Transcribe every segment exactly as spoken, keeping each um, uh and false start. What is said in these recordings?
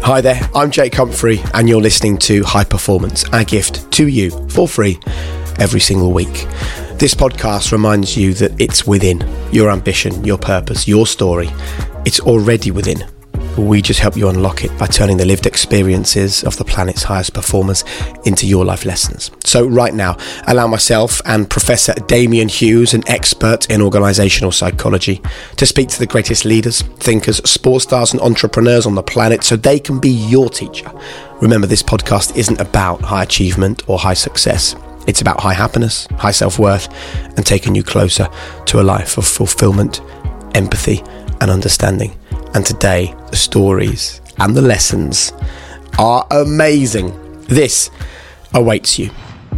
Hi there, I'm Jake Humphrey and you're listening to High Performance, our gift to you for free every single week. This podcast reminds you that it's within your ambition, your purpose, your story. It's already within. We just help you unlock it by turning the lived experiences of the planet's highest performers into your life lessons. So right now, allow myself and Professor Damian Hughes, an expert in organisational psychology, to speak to the greatest leaders, thinkers, sports stars and entrepreneurs on the planet so they can be your teacher. Remember, this podcast isn't about high achievement or high success. It's about high happiness, high self-worth, and taking you closer to a life of fulfilment, empathy and understanding. And today, the stories and the lessons are amazing. This awaits you.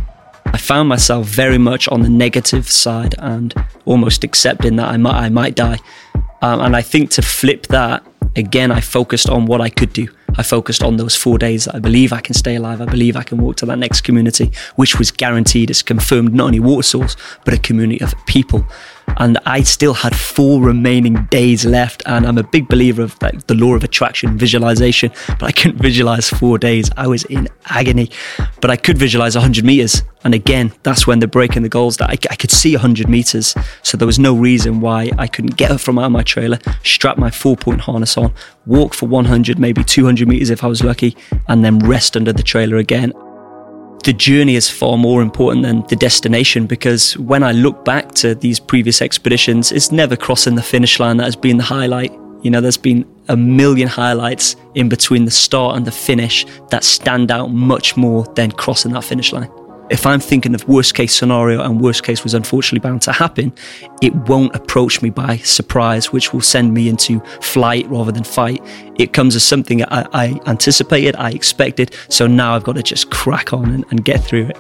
I found myself very much on the negative side and almost accepting that I might, I might die. Um, and I think to flip that, again, I focused on what I could do. I focused on those four days that I believe I can stay alive. I believe I can walk to that next community, which was guaranteed, as confirmed, not only water source, but a community of people. And I still had four remaining days left. And I'm a big believer of like, the law of attraction, visualization, but I couldn't visualize four days. I was in agony, but I could visualize one hundred meters. And again, that's when they're breaking the goals that I, I could see one hundred meters. So there was no reason why I couldn't get up from out of my trailer, strap my four point harness on, walk for one hundred, maybe two hundred meters if I was lucky, and then rest under the trailer again. The journey is far more important than the destination, because when I look back to these previous expeditions, it's never crossing the finish line that has been the highlight. You know, there's been a million highlights in between the start and the finish that stand out much more than crossing that finish line. If I'm thinking of worst case scenario, and worst case was unfortunately bound to happen, it won't approach me by surprise, which will send me into flight rather than fight. It comes as something I, I anticipated, I expected, so now I've got to just crack on and, and get through it.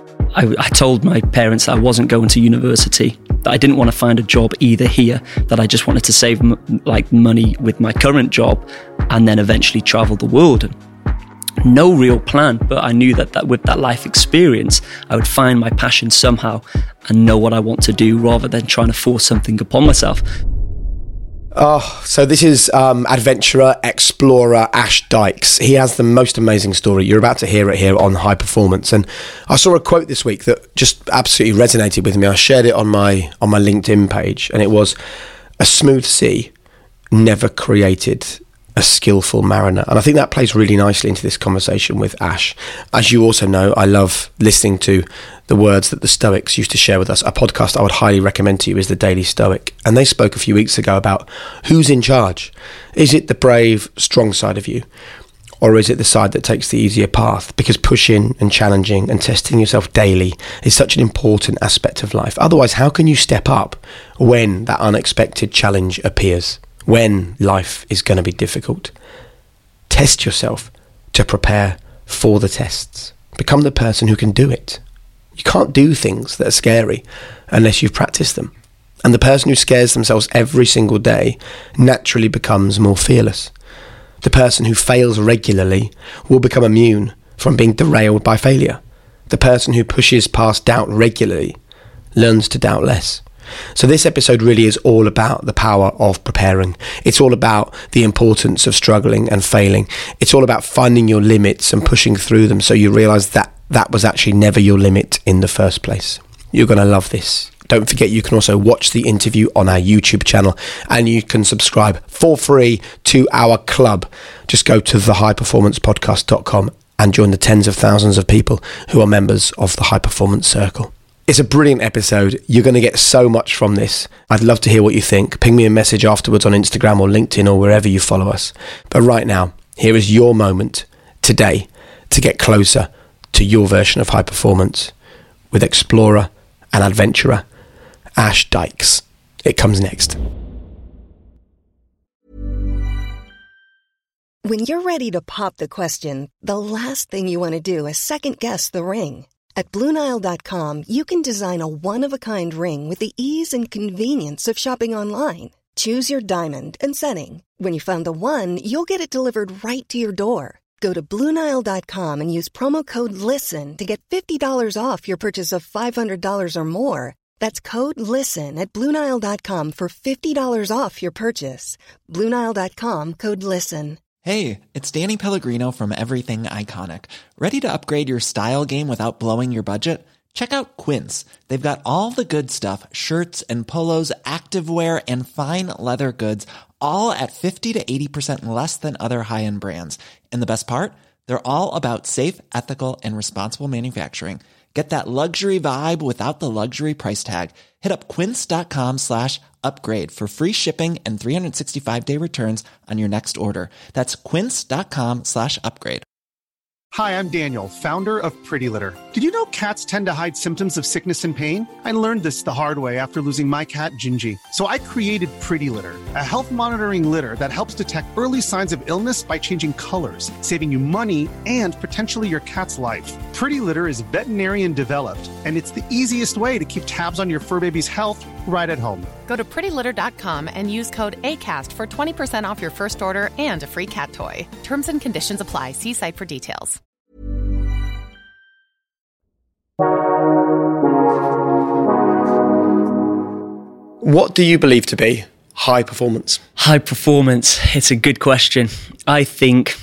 I, I told my parents that I wasn't going to university, that I didn't want to find a job either here, that I just wanted to save m- like money with my current job and then eventually travel the world. No real plan, but I knew that, that with that life experience, I would find my passion somehow and know what I want to do rather than trying to force something upon myself. Oh, so this is um, adventurer, explorer Ash Dykes. He has the most amazing story. You're about to hear it here on High Performance. And I saw a quote this week that just absolutely resonated with me. I shared it on my on my LinkedIn page, and it was, "A smooth sea never created a skillful mariner." And I think that plays really nicely into this conversation with Ash. As you also know, I love listening to the words that the Stoics used to share with us. A podcast I would highly recommend to you is The Daily Stoic. And they spoke a few weeks ago about who's in charge. Is it the brave, strong side of you? Or is it the side that takes the easier path? Because pushing and challenging and testing yourself daily is such an important aspect of life. Otherwise, how can you step up when that unexpected challenge appears? When life is going to be difficult? Test yourself to prepare for the tests. Become the person who can do it. You can't do things that are scary unless you've practiced them. And the person who scares themselves every single day naturally becomes more fearless. The person who fails regularly will become immune from being derailed by failure. The person who pushes past doubt regularly learns to doubt less. So this episode really is all about the power of preparing. It's all about the importance of struggling and failing. It's all about finding your limits and pushing through them so you realise that that was actually never your limit in the first place. You're going to love this. Don't forget, you can also watch the interview on our YouTube channel, and you can subscribe for free to our club. Just go to the high performance podcast dot com and join the tens of thousands of people who are members of the High Performance Circle. It's a brilliant episode. You're going to get so much from this. I'd love to hear what you think. Ping me a message afterwards on Instagram or LinkedIn or wherever you follow us. But right now, here is your moment today to get closer to your version of high performance with explorer and adventurer Ash Dykes. It comes next. When you're ready to pop the question, the last thing you want to do is second guess the ring. At Blue Nile dot com, you can design a one-of-a-kind ring with the ease and convenience of shopping online. Choose your diamond and setting. When you find the one, you'll get it delivered right to your door. Go to Blue Nile dot com and use promo code LISTEN to get fifty dollars off your purchase of five hundred dollars or more. That's code LISTEN at Blue Nile dot com for fifty dollars off your purchase. Blue Nile dot com, code LISTEN. Hey, it's Danny Pellegrino from Everything Iconic. Ready to upgrade your style game without blowing your budget? Check out Quince. They've got all the good stuff, shirts and polos, activewear, and fine leather goods, all at fifty to eighty percent less than other high-end brands. And the best part? They're all about safe, ethical, and responsible manufacturing. Get that luxury vibe without the luxury price tag. Hit up quince.com slash upgrade for free shipping and three sixty-five day returns on your next order. That's quince.com slash upgrade. Hi, I'm Daniel, founder of Pretty Litter. Did you know cats tend to hide symptoms of sickness and pain? I learned this the hard way after losing my cat, Gingy. So I created Pretty Litter, a health monitoring litter that helps detect early signs of illness by changing colors, saving you money and potentially your cat's life. Pretty Litter is veterinarian developed, and it's the easiest way to keep tabs on your fur baby's health right at home. Go to pretty litter dot com and use code ACAST for twenty percent off your first order and a free cat toy. Terms and conditions apply. See site for details. What do you believe to be high performance? High performance, it's a good question. I think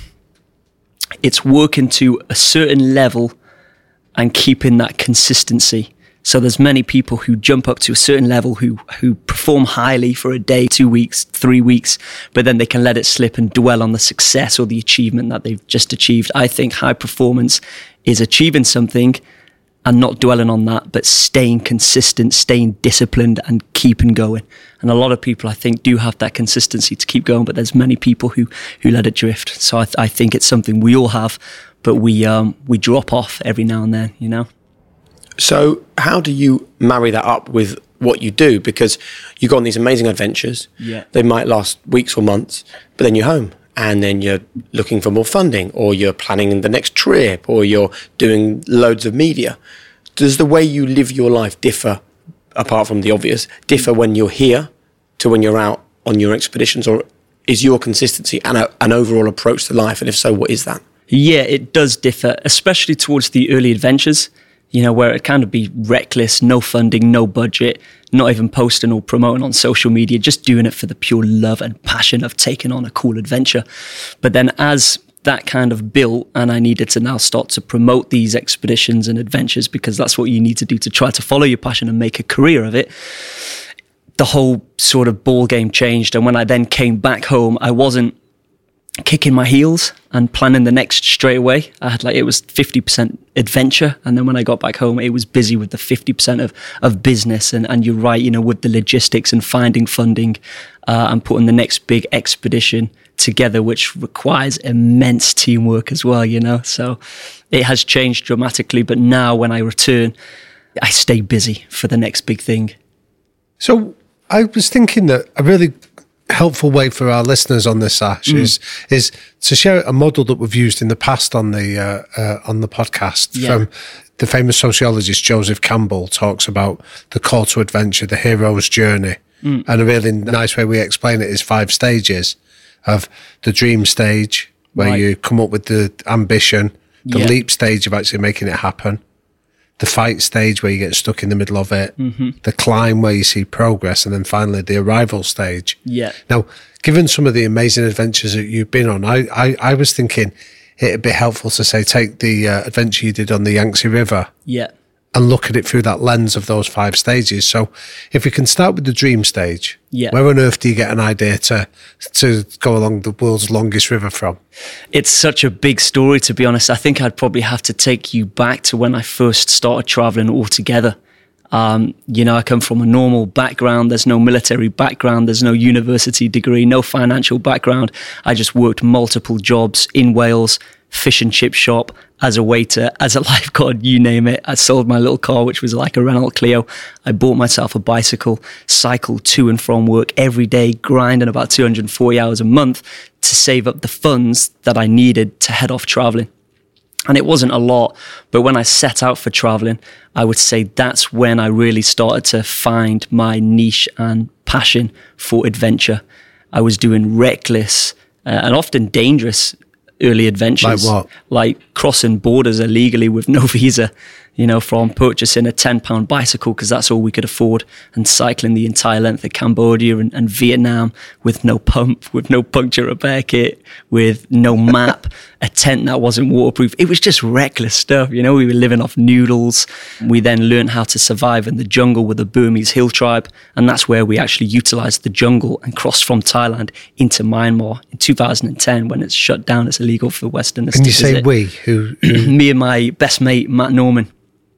it's working to a certain level and keeping that consistency. So there's many people who jump up to a certain level who who perform highly for a day, two weeks, three weeks, but then they can let it slip and dwell on the success or the achievement that they've just achieved. I think high performance is achieving something and not dwelling on that, but staying consistent, staying disciplined and keeping going. And a lot of people, I think, do have that consistency to keep going, but there's many people who who let it drift. So I, th- I think it's something we all have, but we um, we drop off every now and then, you know? So how do you marry that up with what you do? Because you go on these amazing adventures. Yeah. They might last weeks or months, but then you're home and then you're looking for more funding, or you're planning the next trip, or you're doing loads of media. Does the way you live your life differ, apart from the obvious, differ when you're here to when you're out on your expeditions? Or is your consistency and a, an overall approach to life? And if so, what is that? Yeah, it does differ, especially towards the early adventures, you know, where it kind of be reckless, no funding, no budget, not even posting or promoting on social media, just doing it for the pure love and passion of taking on a cool adventure. But then as that kind of built, and I needed to now start to promote these expeditions and adventures, because that's what you need to do to try to follow your passion and make a career of it, the whole sort of ball game changed. And when I then came back home, I wasn't kicking my heels and planning the next straight away. I had like, it was fifty percent adventure. And then when I got back home, it was busy with the fifty percent of, of business. And, and you're right, you know, with the logistics and finding funding uh, and putting the next big expedition together, which requires immense teamwork as well, you know. So it has changed dramatically. But now when I return, I stay busy for the next big thing. So I was thinking that a really helpful way for our listeners on this, Ash, mm. is is to share a model that we've used in the past on the uh, uh, on the podcast. Yeah. From the famous sociologist Joseph Campbell talks about the call to adventure, the hero's journey, mm. and a really nice way we explain it is five stages of the dream stage, where right. you come up with the ambition, the yeah. leap stage of actually making it happen, the fight stage where you get stuck in the middle of it, mm-hmm. the climb where you see progress, and then finally the arrival stage. Yeah. Now, given some of the amazing adventures that you've been on, I, I, I was thinking it'd be helpful to say, take the uh, adventure you did on the Yangtze River. Yeah. And look at it through that lens of those five stages. So if we can start with the dream stage, yeah. where on earth do you get an idea to to go along the world's longest river from? It's such a big story, to be honest. I think I'd probably have to take you back to when I first started traveling altogether. Um, you know, I come from a normal background. There's no military background. There's no university degree, no financial background. I just worked multiple jobs in Wales, fish and chip shop, as a waiter, as a lifeguard, you name it. I sold my little car, which was like a Renault Clio. I bought myself a bicycle, cycled to and from work every day, grinding about two hundred forty hours a month to save up the funds that I needed to head off traveling. And it wasn't a lot, but when I set out for traveling, I would say that's when I really started to find my niche and passion for adventure. I was doing reckless uh, and often dangerous early adventures. Like what? Like crossing borders illegally with no visa, you know, from purchasing a ten pound bicycle because that's all we could afford, and cycling the entire length of Cambodia and, and Vietnam with no pump, with no puncture repair kit, with no map, a tent that wasn't waterproof. It was just reckless stuff, you know. We were living off noodles. We then learned how to survive in the jungle with the Burmese hill tribe, and that's where we actually utilized the jungle and crossed from Thailand into Myanmar in two thousand ten when it's shut down. It's illegal for Westerners and to you say visit. we, who, who? Me and my best mate, Matt Norman,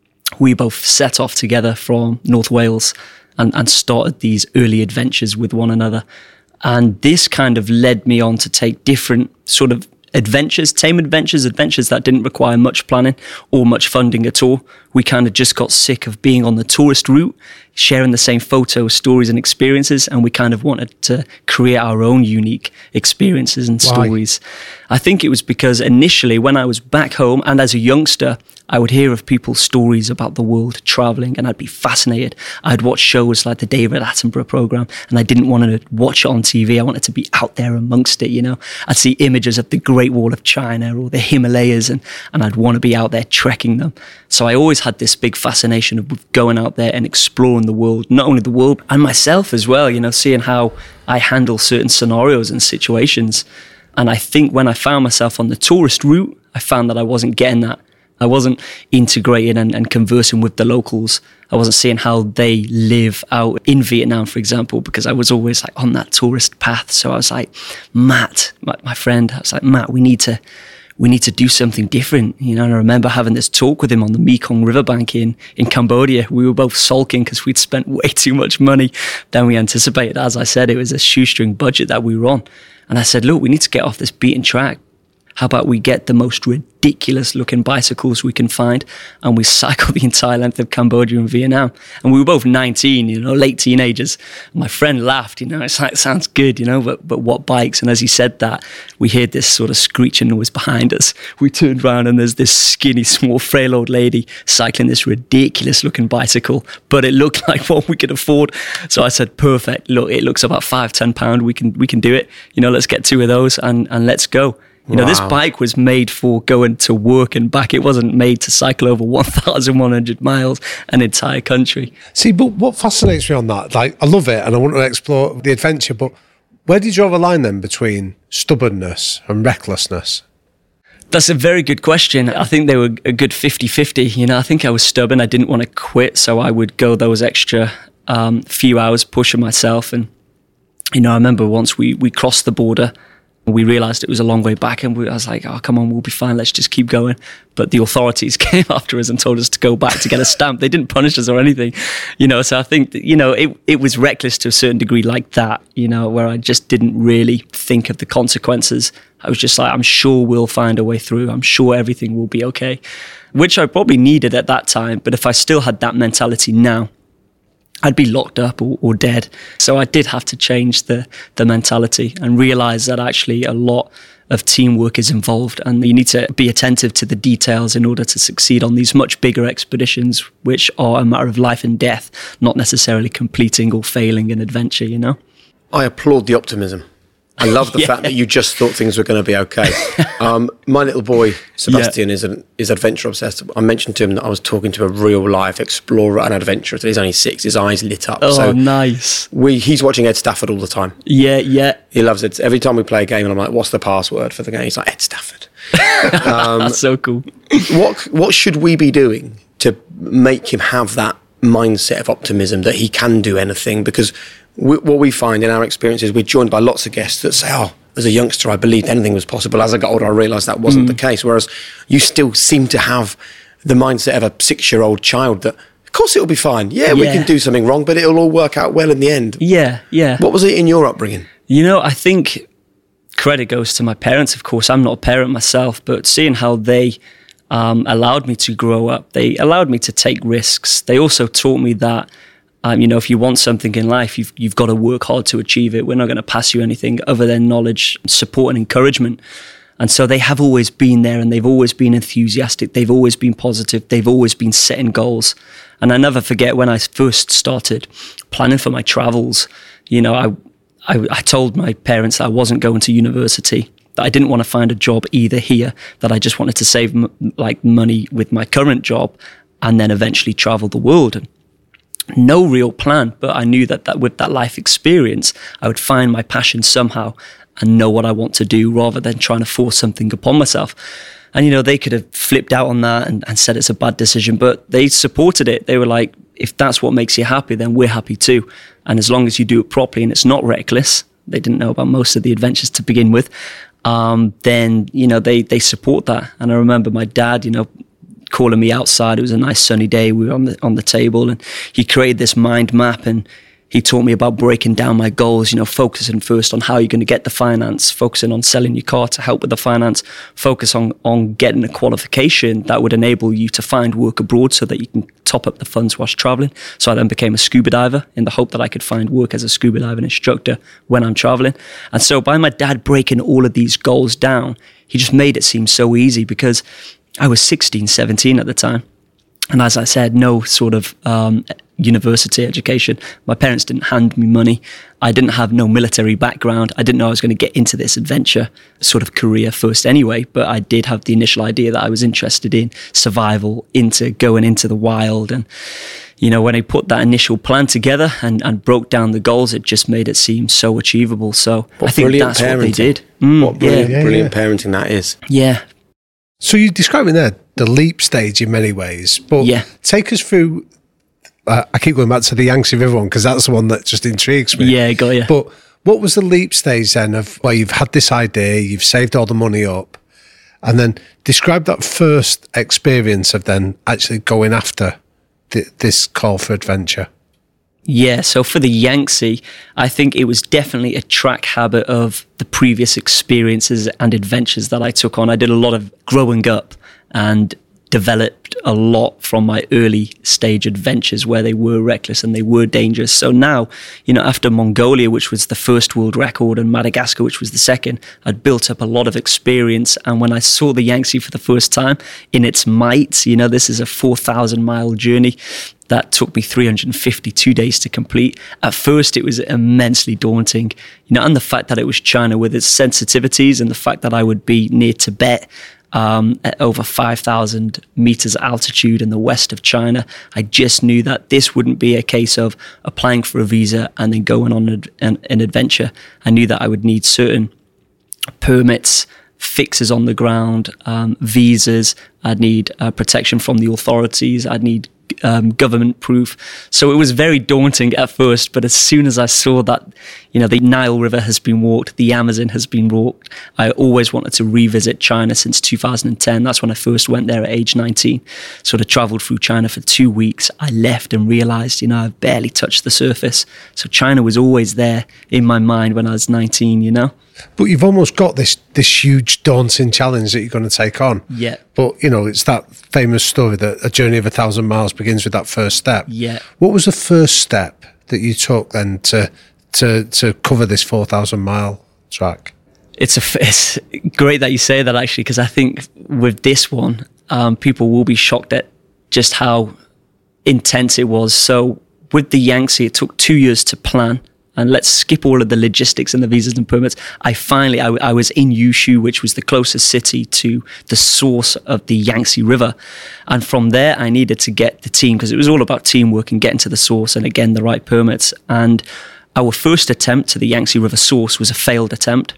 we both set off together from North Wales and, and started these early adventures with one another. And this kind of led me on to take different sort of adventures, tame adventures, adventures that didn't require much planning or much funding at all. We kind of just got sick of being on the tourist route, sharing the same photos, stories and experiences, and we kind of wanted to create our own unique experiences and Why? stories. I think it was because initially when I was back home and as a youngster, I would hear of people's stories about the world traveling and I'd be fascinated. I'd watch shows like the David Attenborough program and I didn't want to watch it on T V. I wanted to be out there amongst it, you know. I'd see images of the Great Wall of China or the Himalayas and, and I'd want to be out there trekking them. So I always had this big fascination of going out there and exploring the world, not only the world and myself as well, you know, seeing how I handle certain scenarios and situations. And I think when I found myself on the tourist route, I found that I wasn't getting that. I wasn't integrating and, and conversing with the locals. I wasn't seeing how they live out in Vietnam, for example, because I was always like on that tourist path. So I was like, Matt, my, my friend, I was like, Matt, we need to, we need to do something different. You know, and I remember having this talk with him on the Mekong riverbank in, in Cambodia. We were both sulking because we'd spent way too much money than we anticipated. As I said, it was a shoestring budget that we were on. And I said, look, we need to get off this beaten track. How about we get the most ridiculous looking bicycles we can find and we cycle the entire length of Cambodia and Vietnam? And we were both nineteen, you know, late teenagers. And my friend laughed, you know, it's like, it sounds good, you know, but, but what bikes? And as he said that, we heard this sort of screeching noise behind us. We turned around and there's this skinny, small, frail old lady cycling this ridiculous looking bicycle, but it looked like what we could afford. So I said, perfect. Look, it looks about five, ten pound. We can, we can do it. You know, let's get two of those and, and let's go. You know, wow. This bike was made for going to work and back. It wasn't made to cycle over one thousand one hundred miles, an entire country. See, but what fascinates me on that, like, I love it and I want to explore the adventure, but where did you draw the line then between stubbornness and recklessness? That's a very good question. I think they were a good fifty-fifty. You know, I think I was stubborn. I didn't want to quit, so I would go those extra um, few hours pushing myself. And, you know, I remember once we, we crossed the border, we realised it was a long way back and we, I was like, oh, come on, we'll be fine. Let's just keep going. But the authorities came after us and told us to go back to get a stamp. They didn't punish us or anything, you know. So I think, that, you know, it, it was reckless to a certain degree like that, you know, where I just didn't really think of the consequences. I was just like, I'm sure we'll find a way through. I'm sure everything will be okay, which I probably needed at that time. But if I still had that mentality now, I'd be locked up or, or dead. So I did have to change the, the mentality and realize that actually a lot of teamwork is involved and you need to be attentive to the details in order to succeed on these much bigger expeditions, which are a matter of life and death, not necessarily completing or failing an adventure, you know? I applaud the optimism. I love the yeah. fact that you just thought things were going to be okay. Um, my little boy, Sebastian, yeah. is an, is adventure obsessed. I mentioned to him that I was talking to a real life explorer and adventurer. He's only six. His eyes lit up. Oh, so nice. We He's watching Ed Stafford all the time. Yeah, yeah. He loves it. Every time we play a game and I'm like, what's the password for the game? He's like, Ed Stafford. um, That's so cool. What What should we be doing to make him have that mindset of optimism that he can do anything? Because we, what we find in our experiences, we're joined by lots of guests that say, oh, as a youngster, I believed anything was possible. As I got older, I realised that wasn't mm. the case. Whereas you still seem to have the mindset of a six-year-old child that, of course, it'll be fine. Yeah, yeah, we can do something wrong, but it'll all work out well in the end. Yeah, yeah. What was it in your upbringing? You know, I think credit goes to my parents, of course. I'm not a parent myself, but seeing how they um, allowed me to grow up, they allowed me to take risks. They also taught me that Um, you know, if you want something in life, you've you've got to work hard to achieve it. We're not going to pass you anything other than knowledge, support and encouragement. And so they have always been there and they've always been enthusiastic. They've always been positive. They've always been setting goals. And I never forget when I first started planning for my travels, you know, I, I, I told my parents that I wasn't going to university, that I didn't want to find a job either here, that I just wanted to save m- like money with my current job and then eventually travel the world. And no real plan, but I knew that, that with that life experience, I would find my passion somehow and know what I want to do rather than trying to force something upon myself. And, you know, they could have flipped out on that and, and said it's a bad decision, but they supported it. They were like, if that's what makes you happy, then we're happy too. And as long as you do it properly and it's not reckless, they didn't know about most of the adventures to begin with, um, then, you know, they, they support that. And I remember my dad, you know, calling me outside. It was a nice sunny day. We were on the, on the table, and he created this mind map, and he taught me about breaking down my goals, you know, focusing first on how you're going to get the finance, focusing on selling your car to help with the finance, focus on, on getting a qualification that would enable you to find work abroad so that you can top up the funds whilst traveling. So I then became a scuba diver in the hope that I could find work as a scuba diving instructor when I'm traveling. And so by my dad breaking all of these goals down, he just made it seem so easy, because I was sixteen, seventeen at the time. And as I said, no sort of um, university education. My parents didn't hand me money. I didn't have no military background. I didn't know I was going to get into this adventure sort of career first anyway, but I did have the initial idea that I was interested in survival, into going into the wild. And, you know, when I put that initial plan together and, and broke down the goals, it just made it seem so achievable. So what I think that's parenting. what they did. Mm, what brilliant, yeah. brilliant parenting that is. Yeah. So you're describing there the leap stage in many ways, but yeah. take us through, uh, I keep going back to the Yangtze River one because that's the one that just intrigues me. Yeah, got you. But what was the leap stage then of where you've had this idea, you've saved all the money up, and then describe that first experience of then actually going after th- this call for adventure? Yeah, so for the Yangtze, I think it was definitely a track habit of the previous experiences and adventures that I took on. I did a lot of growing up and developed a lot from my early stage adventures where they were reckless and they were dangerous. So now, you know, after Mongolia, which was the first world record, and Madagascar, which was the second, I'd built up a lot of experience. And when I saw the Yangtze for the first time in its might, you know, this is a four thousand mile journey that took me three hundred fifty-two days to complete. At first, it was immensely daunting, you know, and the fact that it was China with its sensitivities, and the fact that I would be near Tibet, Um, at over five thousand meters altitude in the west of China, I just knew that this wouldn't be a case of applying for a visa and then going on an, an, an adventure. I knew that I would need certain permits, fixes on the ground, um, visas. I'd need uh, protection from the authorities. I'd need Um, government proof. So it was very daunting at first, but as soon as I saw that, you know, the Nile River has been walked, the Amazon has been walked, I always wanted to revisit China since two thousand ten. That's when I first went there at age nineteen. Sort of traveled through China for two weeks. I left and realized, you know, I've barely touched the surface. So China was always there in my mind when I was nineteen, you know. But you've almost got this this huge daunting challenge that you're going to take on. Yeah. But, you know, it's that famous story that a journey of a thousand miles begins with that first step. Yeah. What was the first step that you took then to to to cover this four thousand mile track? It's, a, it's great that you say that, actually, because I think with this one, um, people will be shocked at just how intense it was. So with the Yangtze, it took two years to plan. And let's skip all of the logistics and the visas and permits. I finally, I, I was in Yushu, which was the closest city to the source of the Yangtze River. And from there, I needed to get the team, because it was all about teamwork and getting to the source and, again, the right permits. And our first attempt to the Yangtze River source was a failed attempt.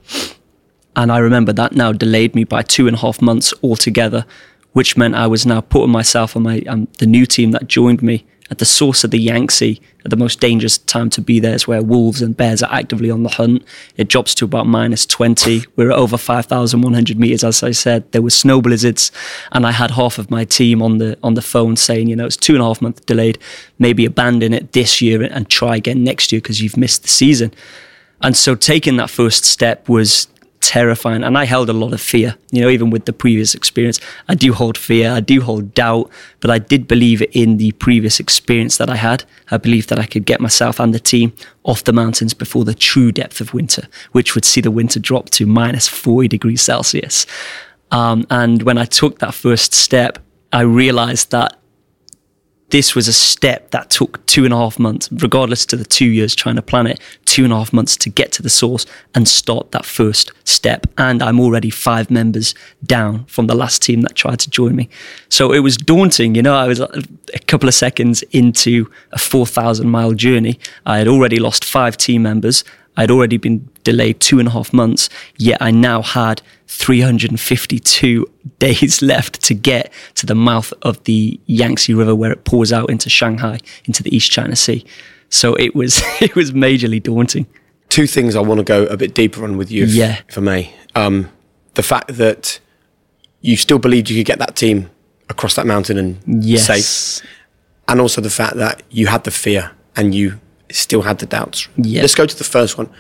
And I remember that now delayed me by two and a half months altogether, which meant I was now putting myself and my um, the new team that joined me at the source of the Yangtze at the most dangerous time to be there, is where wolves and bears are actively on the hunt. It drops to about minus twenty. We're at over five thousand one hundred meters, as I said. There were snow blizzards, and I had half of my team on the on the phone saying, you know, it's two and a half months delayed. Maybe abandon it this year and try again next year because you've missed the season. And so taking that first step was terrifying, and I held a lot of fear, you know, even with the previous experience. I do hold fear, I do hold doubt, but I did believe in the previous experience that I had. I believed that I could get myself and the team off the mountains before the true depth of winter, which would see the winter drop to minus forty degrees Celsius. Um, and when I took that first step, I realized that this was a step that took two and a half months, regardless to the two years trying to plan it, two and a half months to get to the source and start that first step. And I'm already five members down from the last team that tried to join me. So it was daunting. You know, I was a couple of seconds into a four thousand mile journey. I had already lost five team members. I'd already been delayed two and a half months, yet I now had three hundred fifty-two days left to get to the mouth of the Yangtze River where it pours out into Shanghai, into the East China Sea. So it was it was majorly daunting. Two things I want to go a bit deeper on with you, if, yeah. if I may. Um, the fact that you still believed you could get that team across that mountain and yes. safe, and also the fact that you had the fear and you still had the doubts. Yeah. Let's go to the first one.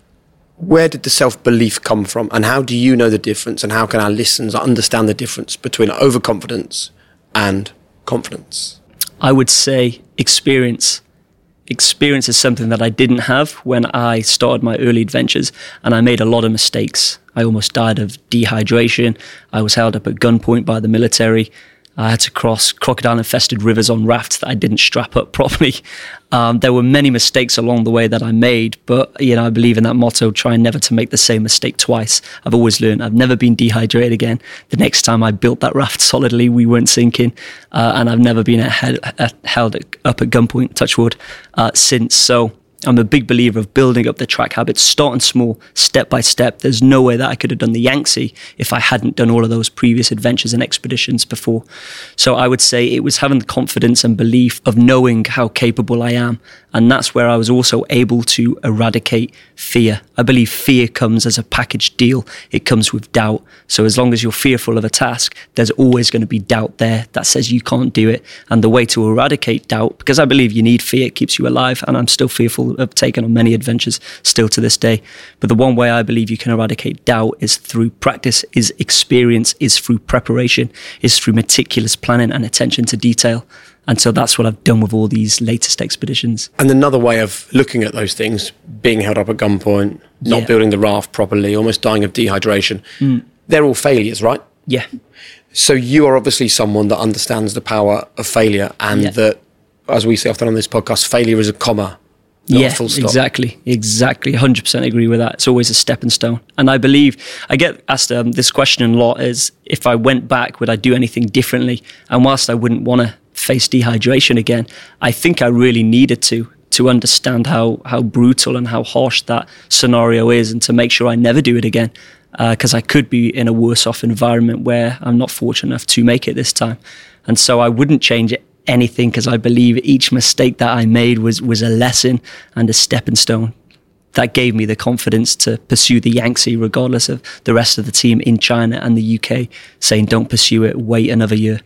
Where did the self-belief come from, and how do you know the difference, and how can our listeners understand the difference between overconfidence and confidence? I would say experience. Experience is something that I didn't have when I started my early adventures, and I made a lot of mistakes. I almost died of dehydration. I was held up at gunpoint by the military. I had to cross crocodile-infested rivers on rafts that I didn't strap up properly. Um, there were many mistakes along the way that I made, but you know, I believe in that motto, try never to make the same mistake twice. I've always learned. I've never been dehydrated again. The next time I built that raft solidly, we weren't sinking, uh, and I've never been held, held up at gunpoint, touch wood, uh, since. So I'm a big believer of building up the track habits, starting small, step by step. There's no way that I could have done the Yangtze if I hadn't done all of those previous adventures and expeditions before. So I would say it was having the confidence and belief of knowing how capable I am. And that's where I was also able to eradicate fear. I believe fear comes as a package deal. It comes with doubt. So as long as you're fearful of a task, there's always going to be doubt there that says you can't do it. And the way to eradicate doubt, because I believe you need fear, it keeps you alive. And I'm still fearful of taking on many adventures still to this day. But the one way I believe you can eradicate doubt is through practice, is experience, is through preparation, is through meticulous planning and attention to detail. And so that's what I've done with all these latest expeditions. And another way of looking at those things, being held up at gunpoint, not Yeah. building the raft properly, almost dying of dehydration, Mm. they're all failures, right? Yeah. So you are obviously someone that understands the power of failure, and Yeah. that, as we say often on this podcast, failure is a comma, not Yeah, a full stop. exactly, exactly. one hundred percent agree with that. It's always a stepping stone. And I believe, I get asked um, this question a lot, is if I went back, would I do anything differently? And whilst I wouldn't want to face dehydration again, I think I really needed to, to understand how, how brutal and how harsh that scenario is, and to make sure I never do it again. Because uh, I could be in a worse off environment where I'm not fortunate enough to make it this time. And so I wouldn't change it anything, because I believe each mistake that I made was was a lesson and a stepping stone that gave me the confidence to pursue the Yangtze, regardless of the rest of the team in China and the U K saying don't pursue it, wait another year.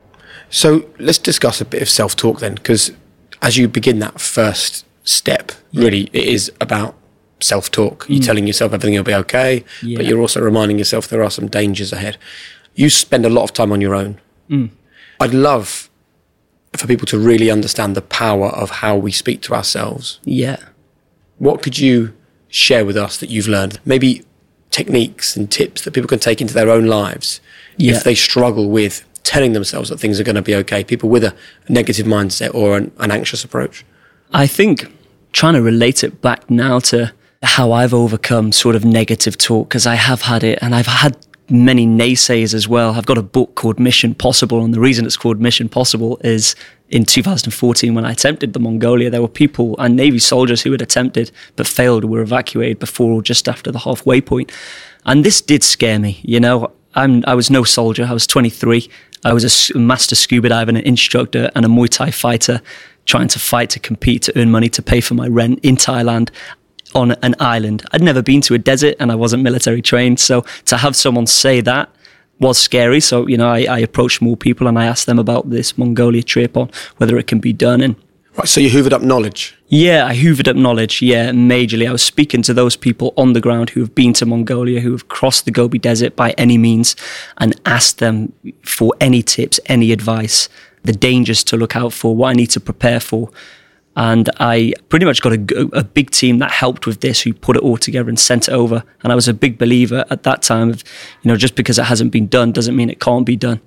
So let's discuss a bit of self-talk then, because as you begin that first step, really it is about self-talk. You're mm. telling yourself everything will be okay, yeah. but you're also reminding yourself there are some dangers ahead. You spend a lot of time on your own. Mm. I'd love for people to really understand the power of how we speak to ourselves. Yeah. What could you share with us that you've learned? Maybe techniques and tips that people can take into their own lives yeah. if they struggle with telling themselves that things are going to be okay, people with a negative mindset or an, an anxious approach. I think trying to relate it back now to how I've overcome sort of negative talk, because I have had it, and I've had many naysayers as well. I've got a book called Mission Possible, and the reason it's called Mission Possible is in two thousand fourteen, when I attempted the Mongolia, there were people and Navy soldiers who had attempted but failed, were evacuated before or just after the halfway point. And this did scare me. You know, I'm, I was no soldier. I was twenty-three. I was a master scuba diver, an instructor, and a Muay Thai fighter, trying to fight, to compete, to earn money, to pay for my rent in Thailand on an island. I'd never been to a desert, and I wasn't military trained. So to have someone say that was scary. So, you know, I, I approached more people and I asked them about this Mongolia trip, on whether it can be done. And right, so you hoovered up knowledge? Yeah, I hoovered up knowledge, yeah, majorly. I was speaking to those people on the ground who have been to Mongolia, who have crossed the Gobi Desert by any means, and asked them for any tips, any advice, the dangers to look out for, what I need to prepare for. And I pretty much got a, a big team that helped with this, who put it all together and sent it over. And I was a big believer at that time of, you know, just because it hasn't been done doesn't mean it can't be done.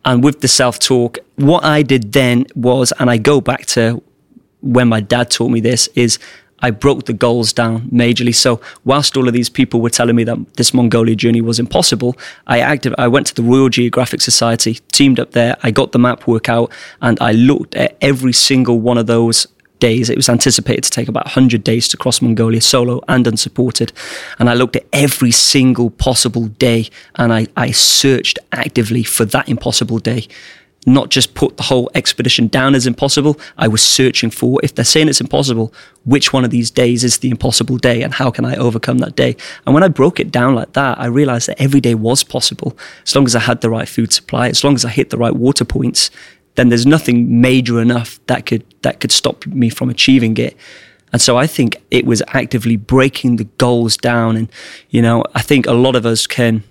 And with the self-talk, what I did then was, and I go back to when my dad taught me this, is I broke the goals down majorly. So whilst all of these people were telling me that this Mongolia journey was impossible, I acted, I went to the Royal Geographic Society, teamed up there, I got the map work out, and I looked at every single one of those days. It was anticipated to take about one hundred days to cross Mongolia solo and unsupported. And I looked at every single possible day, and I, I searched actively for that impossible day. Not just put the whole expedition down as impossible. I was searching for, if they're saying it's impossible, which one of these days is the impossible day and how can I overcome that day? And when I broke it down like that, I realized that every day was possible as long as I had the right food supply, as long as I hit the right water points. Then there's nothing major enough that could that could stop me from achieving it. And so I think it was actively breaking the goals down. And, you know, I think a lot of us can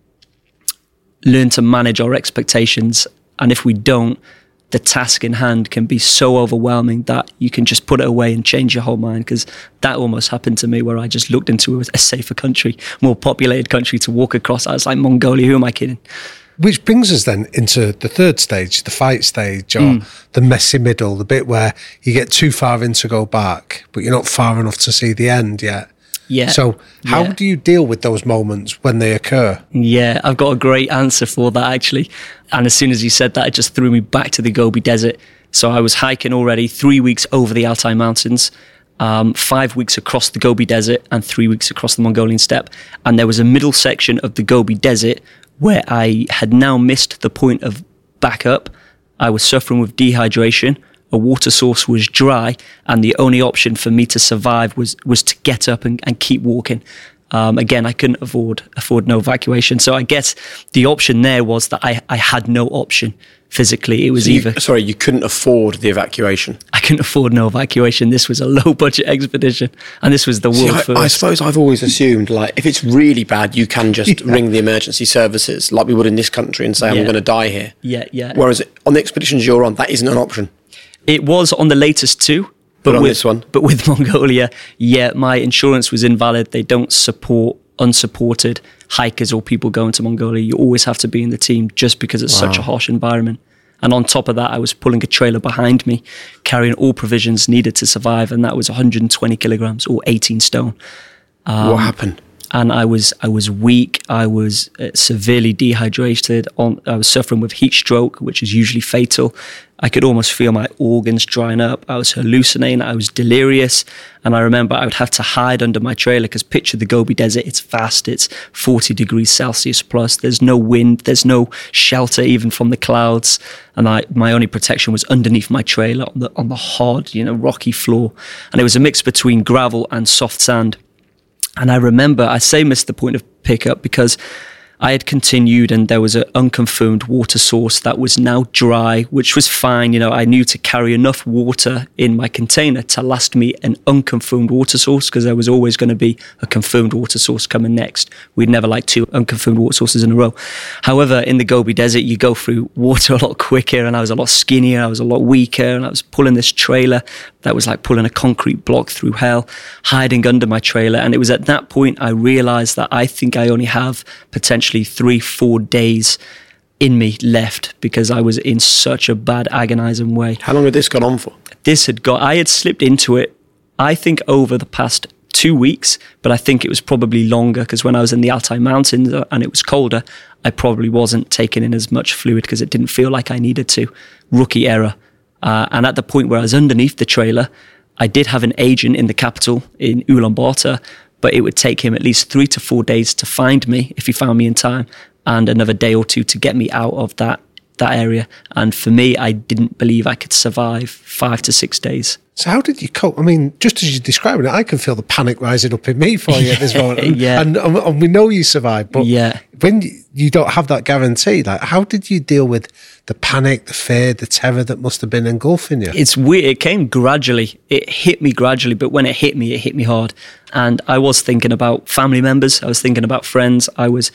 learn to manage our expectations. And if we don't, the task in hand can be so overwhelming that you can just put it away and change your whole mind. Because that almost happened to me, where I just looked into a safer country, more populated country to walk across. I was like, Mongolia, who am I kidding? Which brings us then into the third stage, the fight stage, or mm. the messy middle, the bit where you get too far in to go back, but you're not far enough to see the end yet. Yeah. So how yeah. do you deal with those moments when they occur? Yeah, I've got a great answer for that, actually. And as soon as you said that, it just threw me back to the Gobi Desert. So I was hiking already three weeks over the Altai Mountains, um, five weeks across the Gobi Desert, and three weeks across the Mongolian steppe. And there was a middle section of the Gobi Desert where I had now missed the point of backup. I was suffering with dehydration. A water source was dry, and the only option for me to survive was was to get up and, and keep walking. Um, again, I couldn't afford afford no evacuation, so I guess the option there was that I, I had no option physically. It was so you, either sorry, you couldn't afford the evacuation. I couldn't afford no evacuation. This was a low budget expedition, and this was the world See, I, first. I suppose I've always assumed, like, if it's really bad, you can just yeah. ring the emergency services, like we would in this country, and say, "I'm yeah. going to die here." Yeah, yeah. Whereas on the expeditions you're on, that isn't an option. It was on the latest two. But, but on with, this one? But with Mongolia, yeah, my insurance was invalid. They don't support unsupported hikers or people going to Mongolia. You always have to be in the team just because it's wow. such a harsh environment. And on top of that, I was pulling a trailer behind me, carrying all provisions needed to survive. And that was one hundred twenty kilograms or eighteen stone. Um, what happened? And I was I was weak. I was uh, severely dehydrated. On I was suffering with heat stroke, which is usually fatal. I could almost feel my organs drying up. I was hallucinating. I was delirious. And I remember I would have to hide under my trailer because picture the Gobi Desert. It's vast. It's forty degrees Celsius plus. There's no wind. There's no shelter even from the clouds. And I, my only protection was underneath my trailer on the on the hard, you know, rocky floor. And it was a mix between gravel and soft sand. And I remember, I say missed the point of pickup because I had continued and there was an unconfirmed water source that was now dry, which was fine. You know, I knew to carry enough water in my container to last me an unconfirmed water source because there was always going to be a confirmed water source coming next. We'd never like two unconfirmed water sources in a row. However, in the Gobi Desert, you go through water a lot quicker and I was a lot skinnier, I was a lot weaker and I was pulling this trailer that was like pulling a concrete block through hell, hiding under my trailer. And it was at that point I realized that I think I only have potentially three, four days in me left because I was in such a bad agonizing way. How long had this gone on for? This had got, I had slipped into it, I think over the past two weeks, but I think it was probably longer because when I was in the Altai Mountains and it was colder, I probably wasn't taking in as much fluid because it didn't feel like I needed to. Rookie error. Uh, and at the point where I was underneath the trailer, I did have an agent in the capital in Ulaanbaatar, but it would take him at least three to four days to find me if he found me in time, and another day or two to get me out of that that area. And for me, I didn't believe I could survive five to six days. So how did you cope? I mean, just as you're describing it, I can feel the panic rising up in me for you at this moment. And, yeah. and, and, and we know you survived, but yeah. when you, you don't have that guarantee, like how did you deal with the panic, the fear, the terror that must have been engulfing you? It's weird. It came gradually. It hit me gradually, but when it hit me, it hit me hard. And I was thinking about family members. I was thinking about friends. I was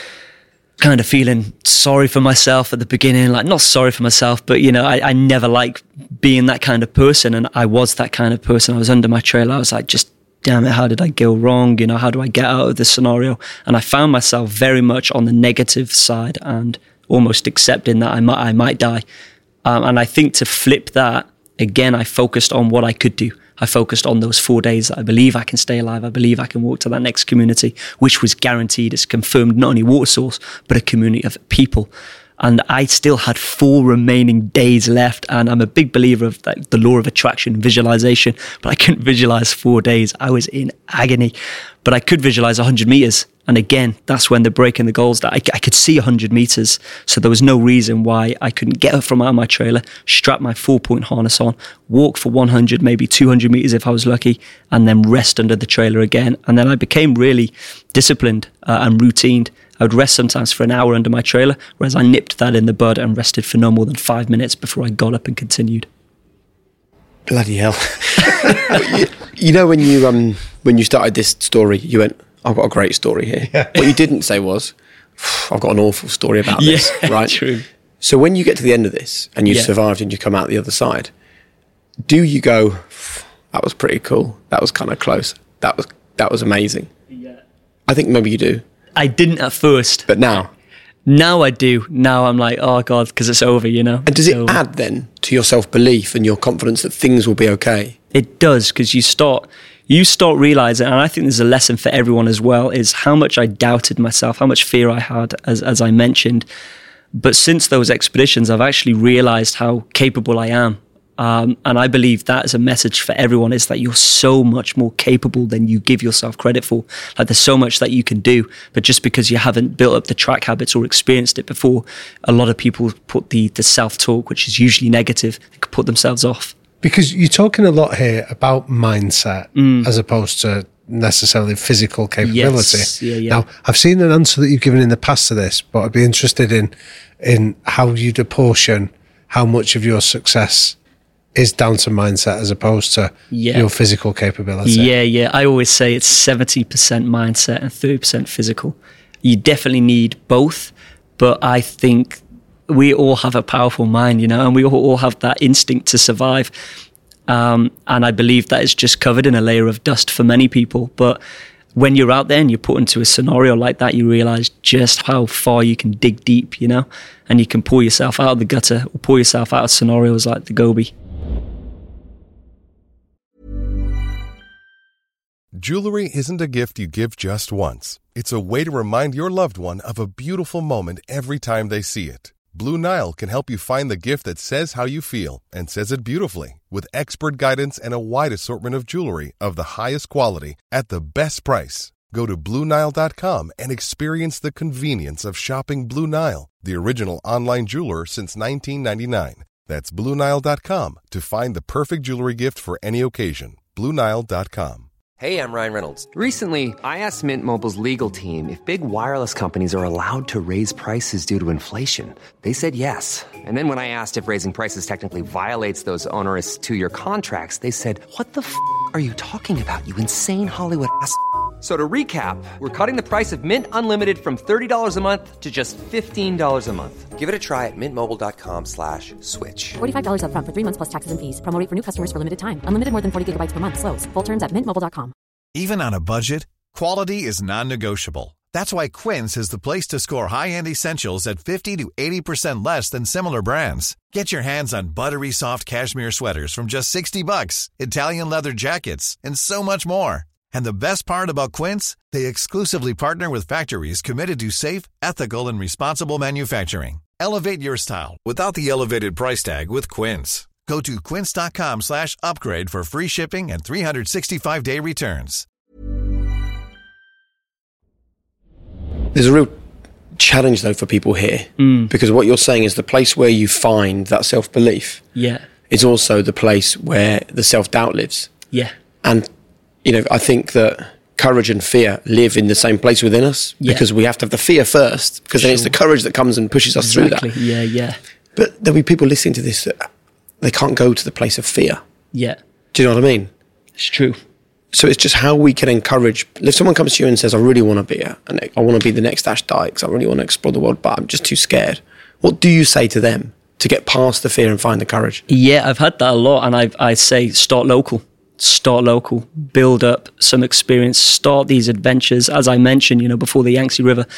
kind of feeling sorry for myself at the beginning, like not sorry for myself, but you know, I, I never liked being that kind of person. And I was that kind of person. I was under my trailer. I was like, just damn it, how did I go wrong? You know, how do I get out of this scenario? And I found myself very much on the negative side and almost accepting that I might, I might die. Um, and I think to flip that, again, I focused on what I could do. I focused on those four days that I believe I can stay alive. I believe I can walk to that next community, which was guaranteed. It's confirmed not only water source, but a community of people. And I still had four remaining days left. And I'm a big believer of like, the law of attraction, visualization, but I couldn't visualize four days. I was in agony, but I could visualize one hundred meters. And again, that's when they're breaking the goals that I, I could see one hundred meters. So there was no reason why I couldn't get up from out of my trailer, strap my four point harness on, walk for one hundred, maybe two hundred meters if I was lucky, and then rest under the trailer again. And then I became really disciplined uh, and routined. I would rest sometimes for an hour under my trailer, whereas I nipped that in the bud and rested for no more than five minutes before I got up and continued. Bloody hell. you, you know, when you um when you started this story, you went, I've got a great story here. Yeah. What you didn't say was, I've got an awful story about this, yeah, right? True. So when you get to the end of this and you've yeah. survived and you come out the other side, do you go, that was pretty cool, that was kind of close, that was that was amazing? Yeah. I think maybe you do. I didn't at first. But now? Now I do. Now I'm like, oh God, because it's over, you know? And does it over. add then to your self-belief and your confidence that things will be okay? It does, because you start... You start realizing, and I think there's a lesson for everyone as well, is how much I doubted myself, how much fear I had, as as I mentioned. But since those expeditions, I've actually realized how capable I am. Um, and I believe that is a message for everyone, is that you're so much more capable than you give yourself credit for. Like there's so much that you can do, but just because you haven't built up the track habits or experienced it before, a lot of people put the, the self-talk, which is usually negative, they could put themselves off. Because you're talking a lot here about mindset mm. as opposed to necessarily physical capability. Yes. Yeah, yeah. Now, I've seen an answer that you've given in the past to this, but I'd be interested in in how you'd apportion how much of your success is down to mindset as opposed to yeah. your physical capability. Yeah, yeah. I always say it's seventy percent mindset and thirty percent physical. You definitely need both, but I think we all have a powerful mind, you know, and we all have that instinct to survive. Um, and I believe that is just covered in a layer of dust for many people. But when you're out there and you're put into a scenario like that, you realize just how far you can dig deep, you know, and you can pull yourself out of the gutter or pull yourself out of scenarios like the Gobi. Jewelry isn't a gift you give just once. It's a way to remind your loved one of a beautiful moment every time they see it. Blue Nile can help you find the gift that says how you feel and says it beautifully, with expert guidance and a wide assortment of jewelry of the highest quality at the best price. Go to Blue Nile dot com and experience the convenience of shopping Blue Nile, the original online jeweler since nineteen ninety-nine. That's Blue Nile dot com to find the perfect jewelry gift for any occasion. Blue Nile dot com. Hey, I'm Ryan Reynolds. Recently, I asked Mint Mobile's legal team if big wireless companies are allowed to raise prices due to inflation. They said yes. And then when I asked if raising prices technically violates those onerous two-year contracts, they said, what the f*** are you talking about, you insane Hollywood ass f- So to recap, we're cutting the price of Mint Unlimited from thirty dollars a month to just fifteen dollars a month. Give it a try at mintmobile.com slash switch. forty-five dollars up front for three months plus taxes and fees. Promo rate for new customers for limited time. Unlimited more than forty gigabytes per month. Slows full terms at mint mobile dot com. Even on a budget, quality is non-negotiable. That's why Quince is the place to score high-end essentials at fifty to eighty percent less than similar brands. Get your hands on buttery soft cashmere sweaters from just sixty bucks, Italian leather jackets, and so much more. And the best part about Quince, they exclusively partner with factories committed to safe, ethical, and responsible manufacturing. Elevate your style without the elevated price tag with Quince. Go to quince.com slash upgrade for free shipping and three sixty-five day returns. There's a real challenge, though, for people here. Mm. Because what you're saying is the place where you find that self-belief yeah. is also the place where the self-doubt lives. Yeah. And you know, I think that courage and fear live in the same place within us yeah. because we have to have the fear first, because sure. then it's the courage that comes and pushes us exactly. through that. Yeah, yeah. But there'll be people listening to this that they can't go to the place of fear. Yeah. Do you know what I mean? It's true. So it's just how we can encourage. If someone comes to you and says, I really want to be a, I want to be the next Ash Dykes, I really want to explore the world, but I'm just too scared. What do you say to them to get past the fear and find the courage? Yeah, I've had that a lot, and I I say start local. Start local, build up some experience, start these adventures. As I mentioned, you know, before the Yangtze River,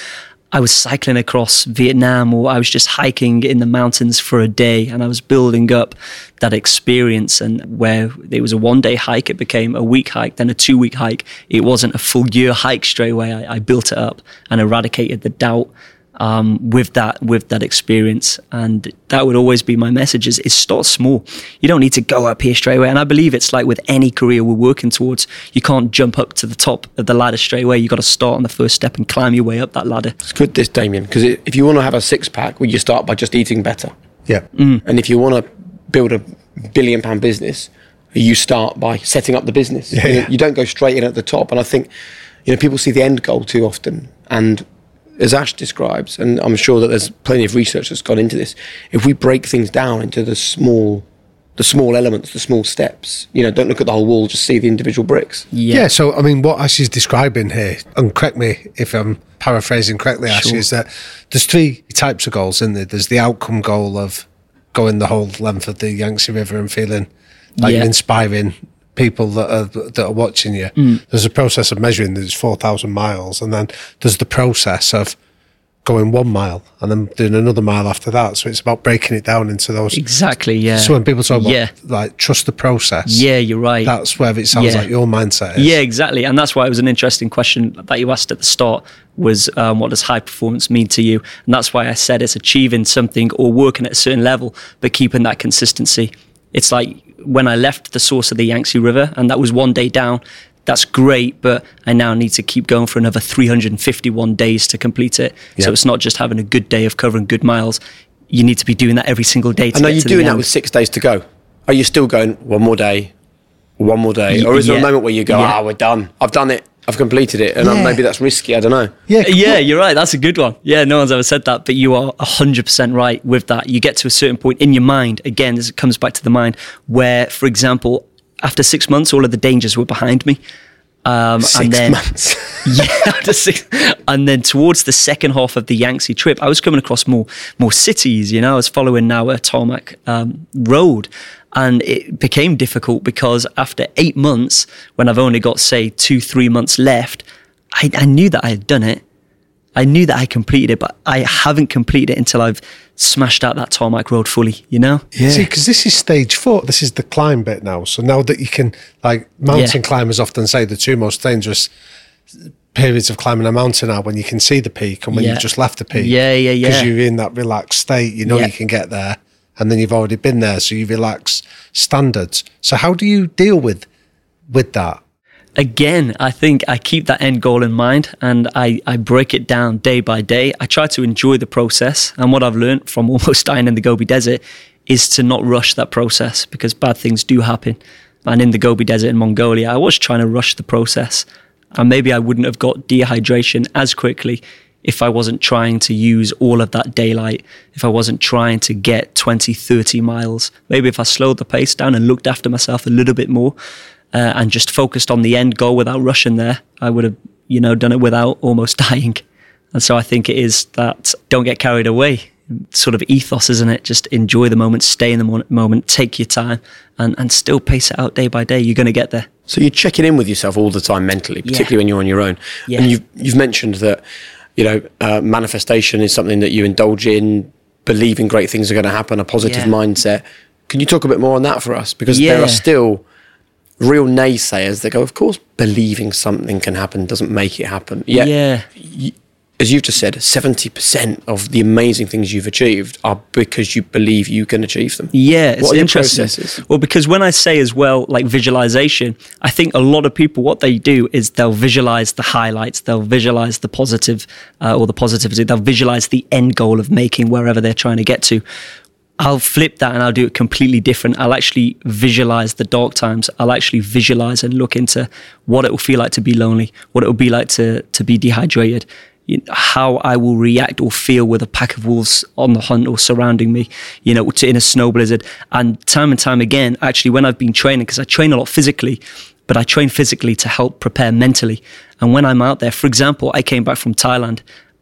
I was cycling across Vietnam, or I was just hiking in the mountains for a day, and I was building up that experience. And where it was a one day hike, it became a week hike, then a two week hike. It wasn't a full year hike straight away. I, I built it up and eradicated the doubt um, with that with that experience. And that would always be my message: is, is start small. You don't need to go up here straight away. And I believe it's like with any career we're working towards, you can't jump up to the top of the ladder straight away. You got to start on the first step and climb your way up that ladder. It's good, this, Damien, because if you want to have a six pack, well, you start by just eating better. Yeah. Mm. And if you want to build a billion pound business, you start by setting up the business. Yeah, you, yeah. you don't go straight in at the top. And I think, you know, people see the end goal too often. And as Ash describes, and I'm sure that there's plenty of research that's gone into this, if we break things down into the small the small elements, the small steps, you know, don't look at the whole wall, just see the individual bricks. Yeah. Yeah, so, I mean, what Ash is describing here, and correct me if I'm paraphrasing correctly, Ash, Sure. is that there's three types of goals, isn't there? There's the outcome goal of going the whole length of the Yangtze River and feeling like Yeah. you're inspiring people that are that are watching you. Mm. There's a process of measuring, there's four thousand miles, and then there's the process of going one mile and then doing another mile after that. So it's about breaking it down into those. Exactly, yeah. So when people talk about, Yeah. like, trust the process, Yeah, you're right. that's where it sounds Yeah. like your mindset is. Yeah, exactly. And that's why it was an interesting question that you asked at the start was, um, what does high performance mean to you? And that's why I said it's achieving something or working at a certain level, but keeping that consistency. It's like when I left the source of the Yangtze River, and that was one day down, that's great, but I now need to keep going for another three hundred fifty-one days to complete it. Yeah. So it's not just having a good day of covering good miles. You need to be doing that every single day to And are get you to the doing that end. with six days to go? Are you still going one more day, one more day? Or is there a Yeah. moment where you go, Yeah. ah, we're done. I've done it. I've completed it. And um, Yeah. maybe that's risky. I don't know. Yeah, Yeah, you're right. That's a good one. Yeah, no one's ever said that, but you are one hundred percent right with that. You get to a certain point in your mind, again, this comes back to the mind, where, for example, after six months, all of the dangers were behind me. Um, Six and then, months. yeah, after six, and then towards the second half of the Yangtze trip, I was coming across more more cities. You know, I was following now a tarmac um, road, and it became difficult because after eight months, when I've only got say two, three months left, I, I knew that I had done it. I knew that I completed it, but I haven't completed it until I've smashed out that tarmac road fully, you know? Yeah. See, because this is stage four. This is the climb bit now. So now that you can, like, mountain Yeah. climbers often say the two most dangerous periods of climbing a mountain are when you can see the peak and when Yeah. you've just left the peak. Yeah, yeah, yeah. Because you're in that relaxed state. You know Yeah. you can get there, and then you've already been there, so you relax standards. So how do you deal with with that? Again, I think I keep that end goal in mind and I, I break it down day by day. I try to enjoy the process. And what I've learned from almost dying in the Gobi Desert is to not rush that process, because bad things do happen. And in the Gobi Desert in Mongolia, I was trying to rush the process. And maybe I wouldn't have got dehydration as quickly if I wasn't trying to use all of that daylight, if I wasn't trying to get twenty, thirty miles. Maybe if I slowed the pace down and looked after myself a little bit more, Uh, and just focused on the end goal without rushing there, I would have, you know, done it without almost dying. And so I think it is that don't get carried away sort of ethos, isn't it? Just enjoy the moment, stay in the mo- moment, take your time, and, and still pace it out day by day. You're going to get there. So you're checking in with yourself all the time mentally, particularly Yeah. when you're on your own. Yeah. And you've you've mentioned that, you know, uh, manifestation is something that you indulge in, believing great things are going to happen, a positive Yeah. mindset. Can you talk a bit more on that for us? Because there Yeah. are still real naysayers that go, of course, believing something can happen doesn't make it happen. Yet, Yeah. y- as you've just said, seventy percent of the amazing things you've achieved are because you believe you can achieve them. Yeah, it's What are your interesting. processes? Well, because when I say as well, like visualization, I think a lot of people, what they do is they'll visualize the highlights, they'll visualize the positive uh, or the positivity, they'll visualize the end goal of making wherever they're trying to get to. I'll flip that and I'll do it completely different. I'll actually visualize the dark times. I'll actually visualize and look into what it will feel like to be lonely, what it will be like to, to be dehydrated, you know, how I will react or feel with a pack of wolves on the hunt or surrounding me, you know, to, in a snow blizzard. And time and time again, actually, when I've been training, because I train a lot physically, but I train physically to help prepare mentally. And when I'm out there, for example, I came back from Thailand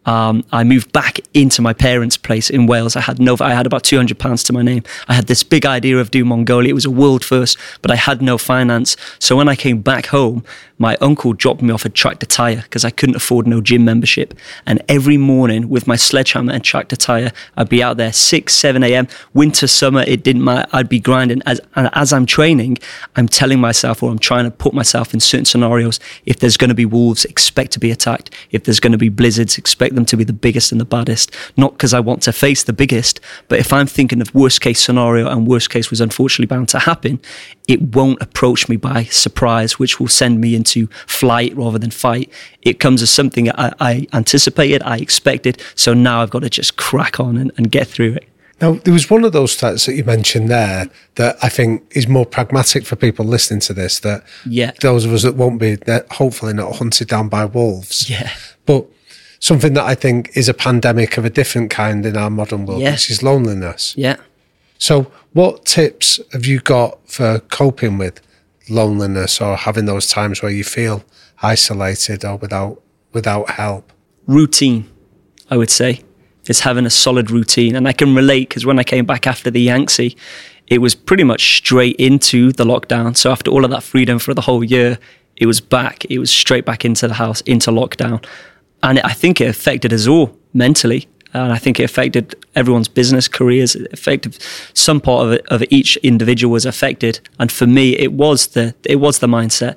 Um, I moved back into my parents' place in Wales. I had no, I had about two hundred pounds to my name. I had this big idea of doing Mongolia. It was a world first, but I had no finance. So when I came back home, my uncle dropped me off a tractor tyre because I couldn't afford no gym membership. And every morning with my sledgehammer and tractor tyre, I'd be out there six, seven a.m. Winter, summer, it didn't matter. I'd be grinding. As, and as I'm training, I'm telling myself, or I'm trying to put myself in certain scenarios. If there's going to be wolves, expect to be attacked. If there's going to be blizzards, expect them to be the biggest and the baddest. Not because I want to face the biggest, but if I'm thinking of worst case scenario, and worst case was unfortunately bound to happen, it won't approach me by surprise, which will send me into flight rather than fight. It comes as something I, I anticipated, I expected, so now I've got to just crack on and, and get through it. Now, there was one of those stats that you mentioned there that I think is more pragmatic for people listening to this, that yeah. those of us that won't be, that hopefully not hunted down by wolves. Yeah. But something that I think is a pandemic of a different kind in our modern world, yeah. which is loneliness. Yeah. So what tips have you got for coping with loneliness or having those times where you feel isolated or without without help? Routine, I would say. Is having a solid routine. And I can relate because when I came back after the Yangtze, it was pretty much straight into the lockdown. So after all of that freedom for the whole year, it was back. It was straight back into the house, into lockdown. And I think it affected us all mentally. And I think it affected everyone's business careers. It affected some part of it, of each individual was affected. And for me, it was the it was the mindset.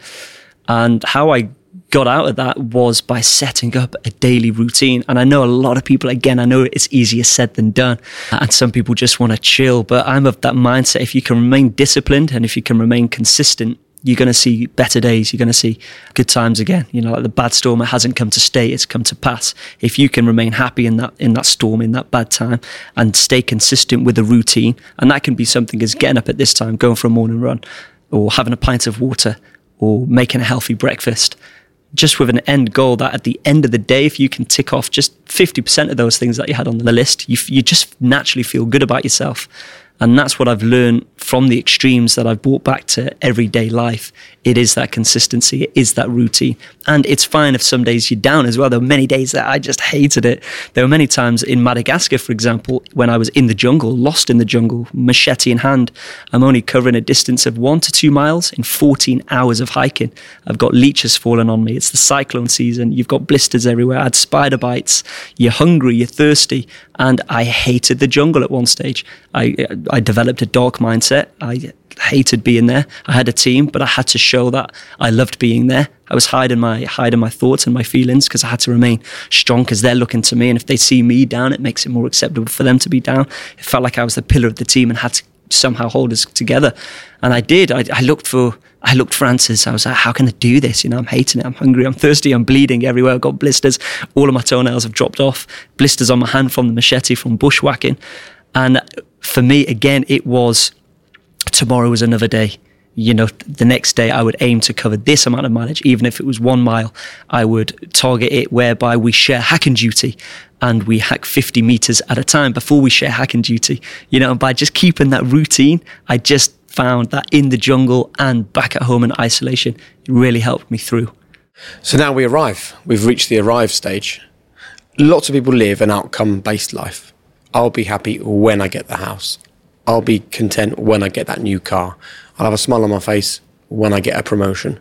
And how I got out of that was by setting up a daily routine. And I know a lot of people, again, I know it's easier said than done. And some people just want to chill. But I'm of that mindset. If you can remain disciplined and if you can remain consistent, you're going to see better days. You're going to see good times again. You know, like the bad storm, it hasn't come to stay, it's come to pass. If you can remain happy in that in that storm, in that bad time, and stay consistent with a routine, and that can be something as getting up at this time, going for a morning run, or having a pint of water, or making a healthy breakfast, just with an end goal that at the end of the day, if you can tick off just fifty percent of those things that you had on the list, you, you just naturally feel good about yourself. And that's what I've learned from the extremes that I've brought back to everyday life. It is that consistency. It is that routine. And it's fine if some days you're down as well. There were many days that I just hated it. There were many times in Madagascar, for example, when I was in the jungle, lost in the jungle, machete in hand. I'm only covering a distance of one to two miles in fourteen hours of hiking. I've got leeches falling on me. It's the cyclone season. You've got blisters everywhere. I had spider bites. You're hungry. You're thirsty. And I hated the jungle at one stage. I I developed a dark mindset. I hated being there. I had a team, but I had to show that I loved being there. I was hiding my hiding my thoughts and my feelings because I had to remain strong because they're looking to me. And if they see me down, it makes it more acceptable for them to be down. It felt like I was the pillar of the team and had to somehow hold us together. And I did. I, I looked for I looked for answers. I was like, how can I do this? You know, I'm hating it. I'm hungry. I'm thirsty. I'm bleeding everywhere. I've got blisters. All of my toenails have dropped off. Blisters on my hand from the machete, from bushwhacking. And for me, again, it was tomorrow was another day. You know, the next day I would aim to cover this amount of mileage. Even if it was one mile, I would target it whereby we share hacking duty and we hack fifty meters at a time before we share hacking duty. You know, and by just keeping that routine, I just found that in the jungle and back at home in isolation, it really helped me through. So now we arrive. We've reached the arrive stage. Lots of people live an outcome-based life. I'll be happy when I get the house. I'll be content when I get that new car. I'll have a smile on my face when I get a promotion.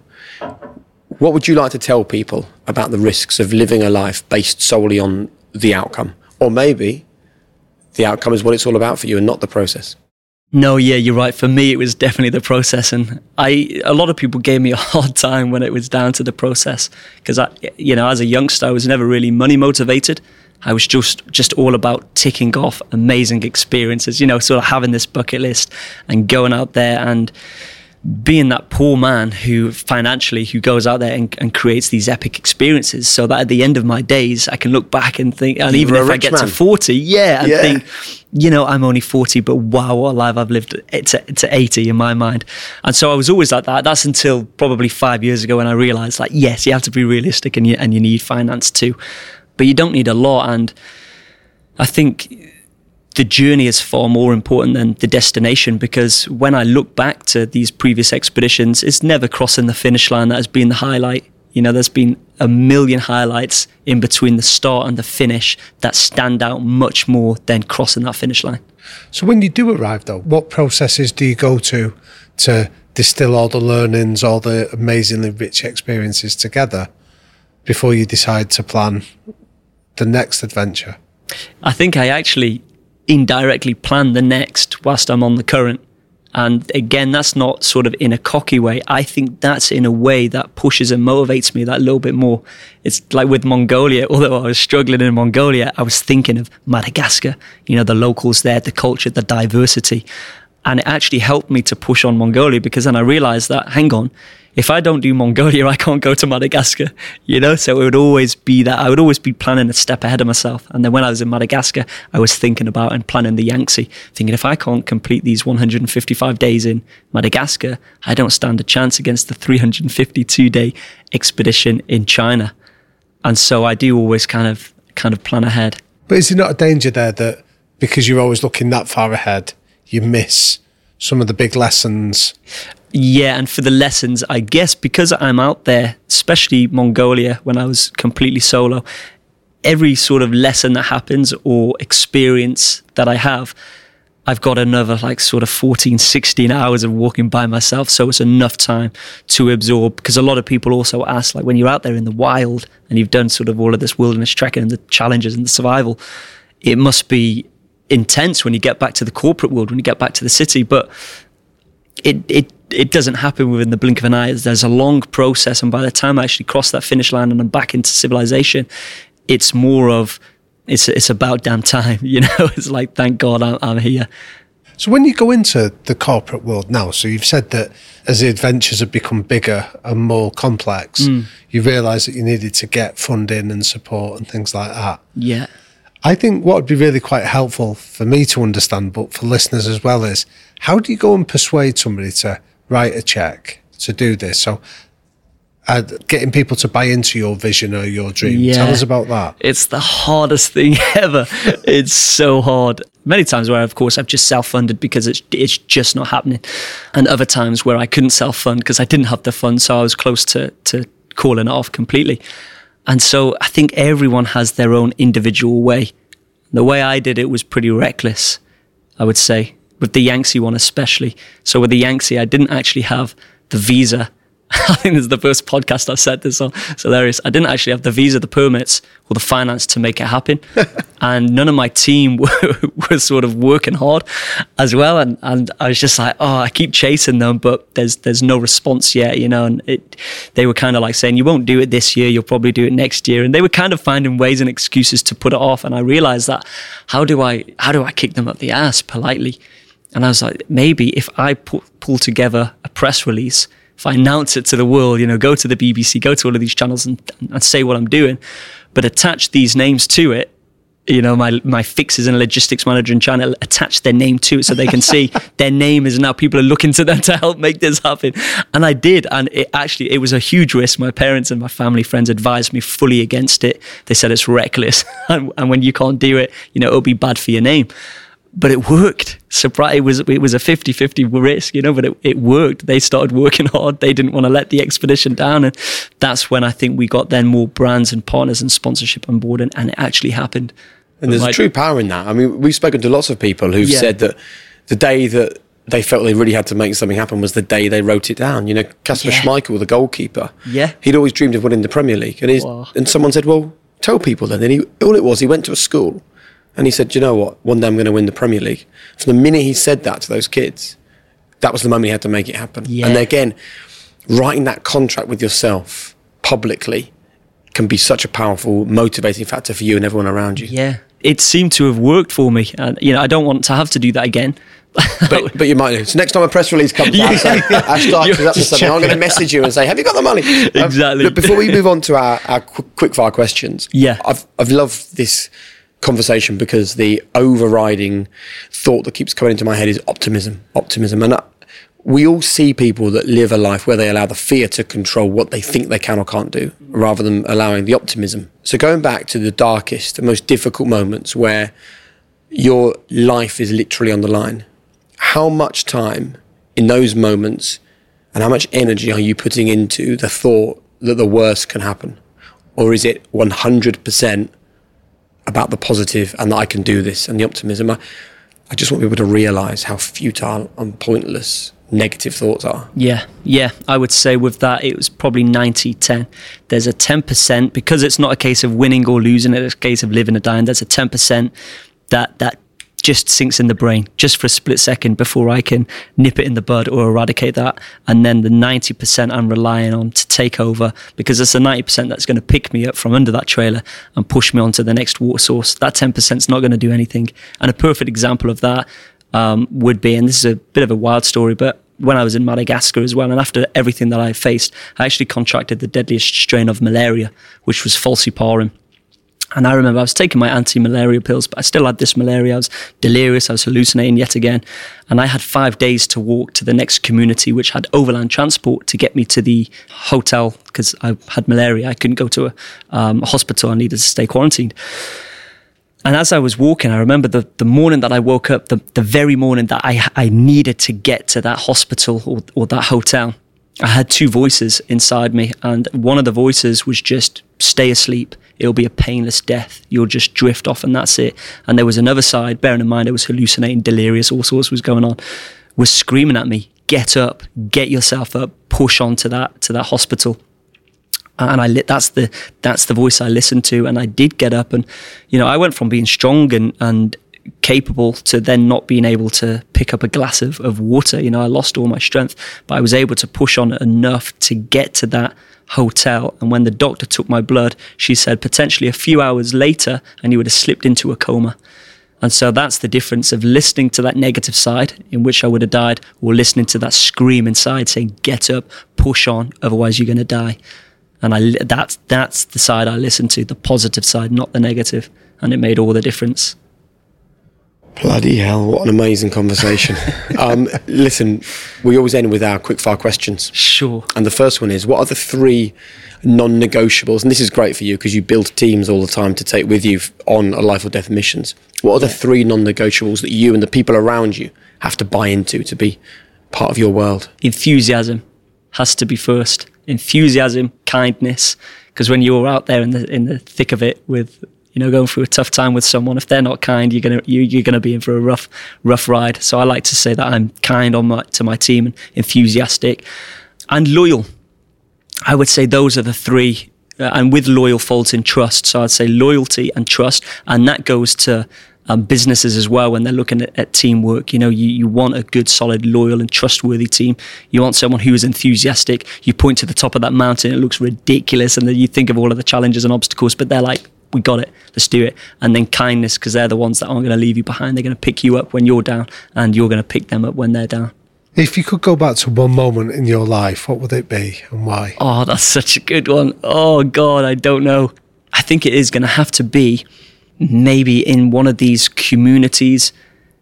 What would you like to tell people about the risks of living a life based solely on the outcome? Or maybe the outcome is what it's all about for you and not the process. No, yeah, you're right. For me, it was definitely the process. And I, a lot of people gave me a hard time when it was down to the process. Because, I, you know, as a youngster, I was never really money motivated. I was just, just all about ticking off amazing experiences, you know, sort of having this bucket list and going out there and being that poor man who financially, who goes out there and, and creates these epic experiences so that at the end of my days, I can look back and think, and even if I get man. to forty, yeah, and yeah. think, you know, I'm only forty, but wow, what a life I've lived to, to eighty in my mind. And so I was always like that. That's until probably five years ago when I realized, like, yes, you have to be realistic and you, and you need finance too. But you don't need a lot. And I think the journey is far more important than the destination, because when I look back to these previous expeditions, it's never crossing the finish line that has been the highlight. You know, there's been a million highlights in between the start and the finish that stand out much more than crossing that finish line. So when you do arrive, though, what processes do you go to to distill all the learnings, all the amazingly rich experiences together before you decide to plan the next adventure? I think I actually indirectly plan the next whilst I'm on the current. And again, that's not sort of in a cocky way. I think that's in a way that pushes and motivates me that little bit more. It's like with Mongolia, although I was struggling in Mongolia, I was thinking of Madagascar, you know, the locals there, the culture, the diversity. And it actually helped me to push on Mongolia, because then I realized that, hang on, if I don't do Mongolia, I can't go to Madagascar, you know? So it would always be that, I would always be planning a step ahead of myself. And then when I was in Madagascar, I was thinking about and planning the Yangtze, thinking if I can't complete these one hundred fifty-five days in Madagascar, I don't stand a chance against the three hundred fifty-two day expedition in China. And so I do always kind of, kind of plan ahead. But is there not a danger there that because you're always looking that far ahead, you miss some of the big lessons? Yeah, and for the lessons, I guess because I'm out there, especially Mongolia, when I was completely solo, every sort of lesson that happens or experience that I have, I've got another like sort of fourteen, sixteen hours of walking by myself. So it's enough time to absorb, because a lot of people also ask, like when you're out there in the wild and you've done sort of all of this wilderness trekking and the challenges and the survival, it must be intense when you get back to the corporate world, when you get back to the city. But it it it doesn't happen within the blink of an eye. There's a long process, and by the time I actually cross that finish line and I'm back into civilization, it's more of it's it's about damn time, you know. It's like, thank God I'm, I'm here. So when you go into the corporate world now, so you've said that as the adventures have become bigger and more complex, mm. you realise that you needed to get funding and support and things like that. Yeah. I think what would be really quite helpful for me to understand, but for listeners as well, is how do you go and persuade somebody to write a check to do this? So uh, getting people to buy into your vision or your dream. Yeah. Tell us about that. It's the hardest thing ever. It's so hard. Many times where, of course, I've just self-funded because it's it's just not happening. And other times where I couldn't self-fund because I didn't have the funds, so I was close to, to calling it off completely. And so I think everyone has their own individual way. The way I did it was pretty reckless, I would say, with the Yangtze one especially. So with the Yangtze, I didn't actually have the visa. I think this is the first podcast I've said this on. It's hilarious. I didn't actually have the visa, the permits, or the finance to make it happen. And none of my team were, were sort of working hard as well. And, and I was just like, oh, I keep chasing them, but there's there's no response yet, you know. And it, they were kind of like saying, you won't do it this year, you'll probably do it next year. And they were kind of finding ways and excuses to put it off. And I realized that, how do I how do I kick them up the ass politely? And I was like, maybe if I pu- pull together a press release, if I announce it to the world, you know, go to the B B C, go to all of these channels and, and say what I'm doing, but attach these names to it, you know, my my fixes and logistics manager in China, attach their name to it so they can see their name is now, people are looking to them to help make this happen. And I did. And it actually, it was a huge risk. My parents and my family friends advised me fully against it. They said it's reckless. and, and when you can't do it, you know, it'll be bad for your name. But it worked. Surprise! It was it was a fifty-fifty risk, you know, but it, it worked. They started working hard. They didn't want to let the expedition down. And that's when I think we got then more brands and partners and sponsorship on board, and, and it actually happened. And there's like, a true power in that. I mean, we've spoken to lots of people who've yeah. said that the day that they felt they really had to make something happen was the day they wrote it down. You know, Kasper yeah. Schmeichel, the goalkeeper, yeah, he'd always dreamed of winning the Premier League. And, he's, and someone said, well, tell people then. And he, all it was, he went to a school and he said, you know what, one day I'm going to win the Premier League. From the minute he said that to those kids, that was the moment he had to make it happen. Yeah. And again, writing that contract with yourself publicly can be such a powerful motivating factor for you and everyone around you. Yeah. It seemed to have worked for me. And, you know, I don't want to have to do that again. but, but you might do. So next time a press release comes out, yeah. say, Ash Dykes is up to something, I'm going to message you and say, have you got the money? Exactly. Um, but before we move on to our, our quick fire questions, yeah. I've, I've loved this conversation because the overriding thought that keeps coming into my head is optimism. Optimism. And we all see people that live a life where they allow the fear to control what they think they can or can't do, rather than allowing the optimism. So going back to the darkest, the most difficult moments where your life is literally on the line, how much time in those moments and how much energy are you putting into the thought that the worst can happen? Or is it one hundred percent about the positive and that I can do this and the optimism? I, I just want people to realise how futile and pointless negative thoughts are. Yeah, yeah. I would say with that, it was probably ninety ten. There's a ten percent, because it's not a case of winning or losing, it's a case of living or dying. There's a ten percent that that just sinks in the brain just for a split second before I can nip it in the bud or eradicate that. And then the ninety percent I'm relying on to take over, because it's the ninety percent that's going to pick me up from under that trailer and push me onto the next water source. That ten percent is not going to do anything. And a perfect example of that um, would be, and this is a bit of a wild story, but when I was in Madagascar as well, and after everything that I faced, I actually contracted the deadliest strain of malaria, which was falciparum. And I remember I was taking my anti-malaria pills, but I still had this malaria. I was delirious, I was hallucinating yet again. And I had five days to walk to the next community, which had overland transport to get me to the hotel, because I had malaria. I couldn't go to a, um, a hospital. I needed to stay quarantined. And as I was walking, I remember the, the morning that I woke up, the, the very morning that I, I needed to get to that hospital or, or that hotel, I had two voices inside me. And one of the voices was just, stay asleep. It'll be a painless death. You'll just drift off and that's it. And there was another side, bearing in mind I was hallucinating, delirious, all sorts was going on, was screaming at me, get up, get yourself up, push on to that, to that hospital. And I lit, that's the that's the voice I listened to. And I did get up, and, you know, I went from being strong and, and capable to then not being able to pick up a glass of, of water. You know, I lost all my strength, but I was able to push on enough to get to that hotel. And when the doctor took my blood, she said potentially a few hours later and you would have slipped into a coma. And so that's the difference of listening to that negative side in which I would have died, or listening to that scream inside saying, get up, push on, otherwise you're going to die. And I that's that's the side I listened to, the positive side, not the negative. And it made all the difference. Bloody hell, what an amazing conversation. um, listen, we always end with our quickfire questions. Sure. And the first one is, what are the three non-negotiables? And this is great for you because you build teams all the time to take with you on a life or death missions. What are the three non-negotiables that you and the people around you have to buy into to be part of your world? Enthusiasm has to be first. Enthusiasm, kindness, because when you're out there in the in the thick of it with, you know, going through a tough time with someone, if they're not kind, you're gonna you, you're gonna be in for a rough rough ride. So I like to say that I'm kind on my to my team and enthusiastic and loyal. I would say those are the three, uh, and with loyal folds in trust. So I'd say loyalty and trust, and that goes to Um, businesses as well. When they're looking at, at teamwork, you know, you, you want a good, solid, loyal and trustworthy team. You want someone who is enthusiastic. You point to the top of that mountain, it looks ridiculous, and then you think of all of the challenges and obstacles, but they're like, we got it, let's do it. And then kindness, because they're the ones that aren't going to leave you behind. They're going to pick you up when you're down, and you're going to pick them up when they're down. If you could go back to one moment in your life, what would it be and why? Oh, that's such a good one. Oh God, I don't know. I think it is going to have to be maybe in one of these communities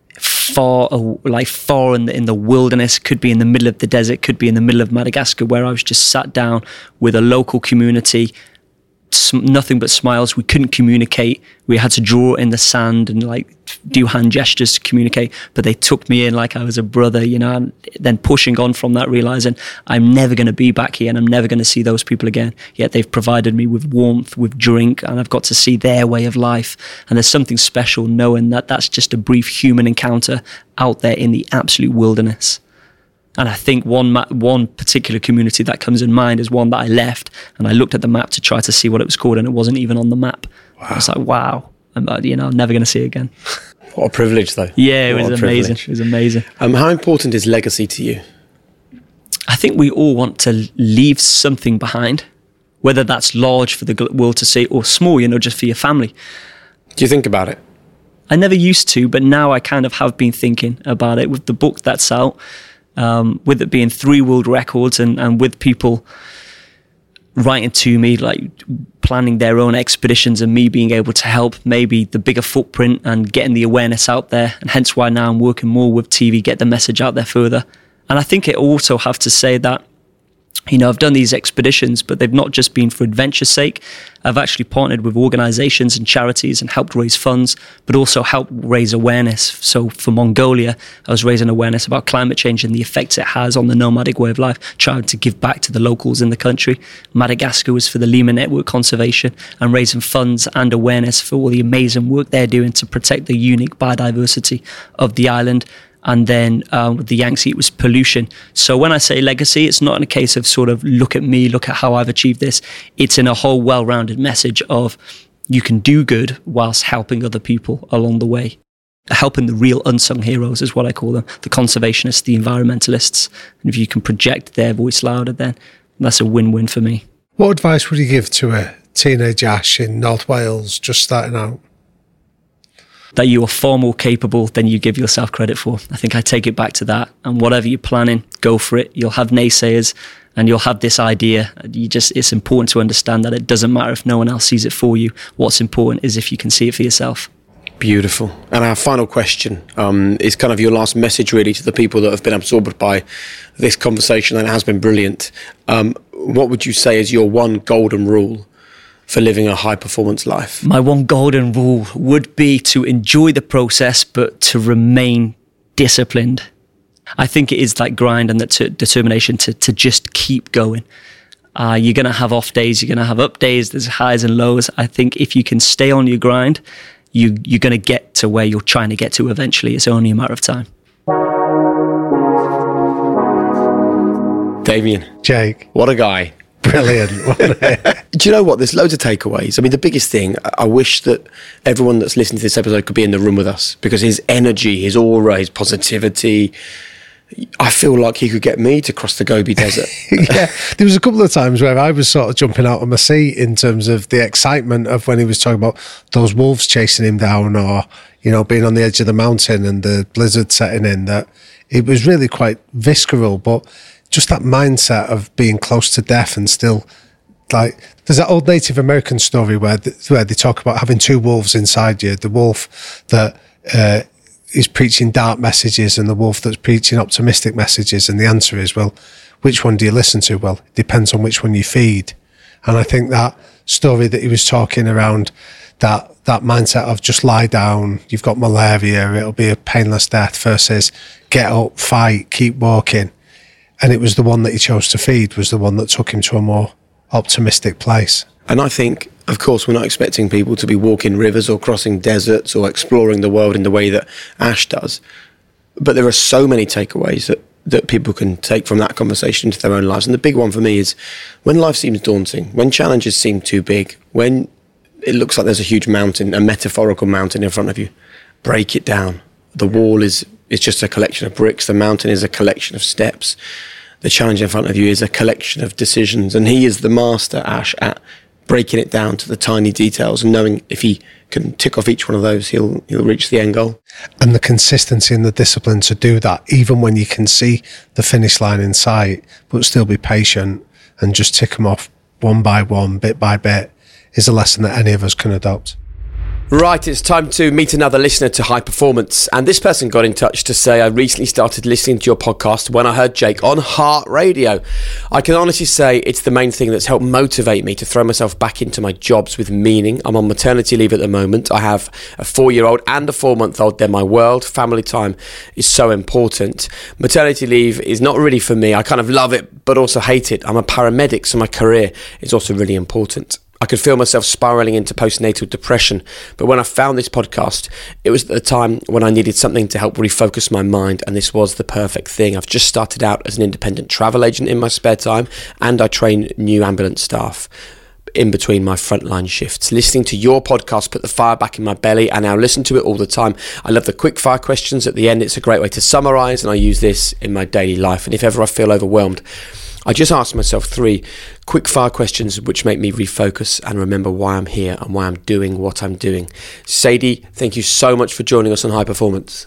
far, like far in the, in the wilderness, could be in the middle of the desert, could be in the middle of Madagascar, where I was just sat down with a local community, nothing but smiles. We couldn't communicate. We had to draw in the sand and like do hand gestures to communicate, but they took me in like I was a brother, you know, and then pushing on from that, realizing I'm never going to be back here and I'm never going to see those people again. Yet they've provided me with warmth, with drink, and I've got to see their way of life. And there's something special knowing that that's just a brief human encounter out there in the absolute wilderness. And I think one ma- one particular community that comes in mind is one that I left, and I looked at the map to try to see what it was called, and it wasn't even on the map. Wow. I was like, wow, I'm, you know, I'm never going to see it again. What a privilege, though. Yeah, it what was amazing. Privilege. It was amazing. Um, how important is legacy to you? I think we all want to leave something behind, whether that's large for the world to see or small, you know, just for your family. Do you think about it? I never used to, but now I kind of have been thinking about it with the book that's out. Um, with it being three world records and, and with people writing to me, like planning their own expeditions and me being able to help maybe the bigger footprint and getting the awareness out there. And hence why now I'm working more with T V, get the message out there further. And I think I also have to say that You know, I've done these expeditions, but they've not just been for adventure's sake. I've actually partnered with organizations and charities and helped raise funds, but also helped raise awareness. So for Mongolia, I was raising awareness about climate change and the effects it has on the nomadic way of life, trying to give back to the locals in the country. Madagascar was for the Lemur Network Conservation and raising funds and awareness for all the amazing work they're doing to protect the unique biodiversity of the island. And then um, with the Yangtze, it was pollution. So when I say legacy, it's not in a case of sort of look at me, look at how I've achieved this. It's in a whole well-rounded message of you can do good whilst helping other people along the way. Helping the real unsung heroes is what I call them, the conservationists, the environmentalists. And if you can project their voice louder, then that's a win-win for me. What advice would you give to a teenage Ash in North Wales just starting out? That you are far more capable than you give yourself credit for. I think I take it back to that. And whatever you're planning, go for it. You'll have naysayers and you'll have this idea. You just, it's important to understand that it doesn't matter if no one else sees it for you. What's important is if you can see it for yourself. Beautiful. And our final question um, is kind of your last message really to the people that have been absorbed by this conversation, and it has been brilliant. Um, what would you say is your one golden rule for living a high-performance life? My one golden rule would be to enjoy the process, but to remain disciplined. I think it is that grind and that t- determination to, to just keep going. Uh, you're going to have off days, you're going to have up days, there's highs and lows. I think if you can stay on your grind, you, you're going to get to where you're trying to get to eventually. It's only a matter of time. Damien. Jake. What a guy. Brilliant. Do you know what? There's loads of takeaways. I mean, the biggest thing, I wish that everyone that's listening to this episode could be in the room with us, because his energy, his aura, his positivity, I feel like he could get me to cross the Gobi Desert. Yeah, there was a couple of times where I was sort of jumping out of my seat in terms of the excitement of when he was talking about those wolves chasing him down, or, you know, being on the edge of the mountain and the blizzard setting in, that it was really quite visceral, but just that mindset of being close to death and still, like, there's that old Native American story where the, where they talk about having two wolves inside you, the wolf that uh, is preaching dark messages and the wolf that's preaching optimistic messages, and the answer is, well, which one do you listen to? Well, it depends on which one you feed. And I think that story that he was talking around, that that mindset of just lie down, you've got malaria, it'll be a painless death, versus get up, fight, keep walking. And it was the one that he chose to feed, was the one that took him to a more optimistic place. And I think, of course, we're not expecting people to be walking rivers or crossing deserts or exploring the world in the way that Ash does. But there are so many takeaways that, that people can take from that conversation into their own lives. And the big one for me is when life seems daunting, when challenges seem too big, when it looks like there's a huge mountain, a metaphorical mountain in front of you, break it down. The wall is It's just a collection of bricks. The mountain is a collection of steps. The challenge in front of you is a collection of decisions. And he is the master, Ash, at breaking it down to the tiny details and knowing if he can tick off each one of those, he'll he'll reach the end goal. And the consistency and the discipline to do that, even when you can see the finish line in sight, but still be patient and just tick them off one by one, bit by bit, is a lesson that any of us can adopt. Right, it's time to meet another listener to High Performance. And this person got in touch to say, I recently started listening to your podcast when I heard Jake on Heart Radio. I can honestly say it's the main thing that's helped motivate me to throw myself back into my jobs with meaning. I'm on maternity leave at the moment. I have a four-year-old and a four-month-old. They're my world. Family time is so important. Maternity leave is not really for me. I kind of love it, but also hate it. I'm a paramedic, so my career is also really important. I could feel myself spiraling into postnatal depression, but when I found this podcast, it was at the time when I needed something to help refocus my mind, and this was the perfect thing. I've just started out as an independent travel agent in my spare time, and I train new ambulance staff in between my frontline shifts. Listening to your podcast put the fire back in my belly, and I now listen to it all the time. I love the quick fire questions at the end. It's a great way to summarise, and I use this in my daily life. And if ever I feel overwhelmed, I just ask myself three quick fire questions which make me refocus and remember why I'm here and why I'm doing what I'm doing. Sadie, thank you so much for joining us on High Performance.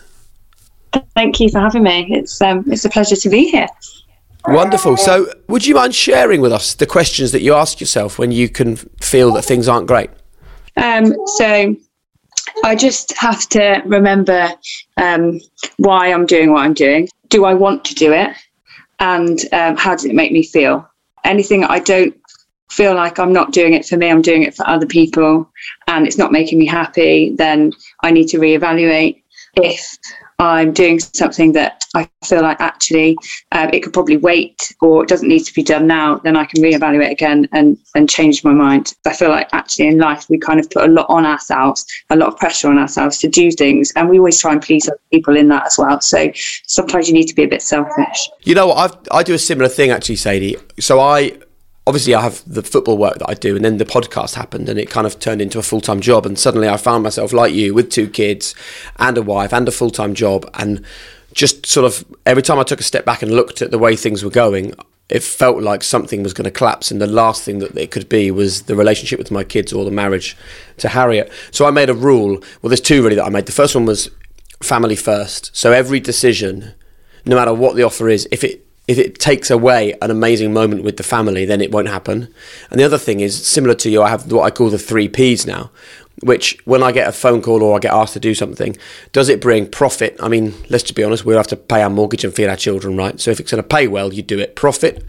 Thank you for having me. It's um, it's a pleasure to be here. Wonderful. So would you mind sharing with us the questions that you ask yourself when you can feel that things aren't great? Um, so I just have to remember um, why I'm doing what I'm doing. Do I want to do it? And um, how does it make me feel? anything I don't feel like I'm not doing it for me, I'm doing it for other people, and it's not making me happy, then I need to reevaluate. If I'm doing something that I feel like actually uh, it could probably wait or it doesn't need to be done now, then I can reevaluate again and, and change my mind. I feel like actually in life we kind of put a lot on ourselves, a lot of pressure on ourselves to do things, and we always try and please other people in that as well. So sometimes you need to be a bit selfish. You know what, I've, I do a similar thing actually, Sadie. So I... Obviously, I have the football work that I do, and then the podcast happened, and it kind of turned into a full-time job. And suddenly I found myself like you, with two kids and a wife and a full-time job. And just sort of every time I took a step back and looked at the way things were going, it felt like something was going to collapse. And the last thing that it could be was the relationship with my kids or the marriage to Harriet. So I made a rule. Well, there's two really that I made. The first one was family first. So every decision, no matter what the offer is, if it If it takes away an amazing moment with the family, then it won't happen. And the other thing is, similar to you, I have what I call the three Ps now, which when I get a phone call or I get asked to do something, does it bring profit? I mean, let's just be honest, we'll have to pay our mortgage and feed our children, right? So if it's going to pay well, you do it. Profit,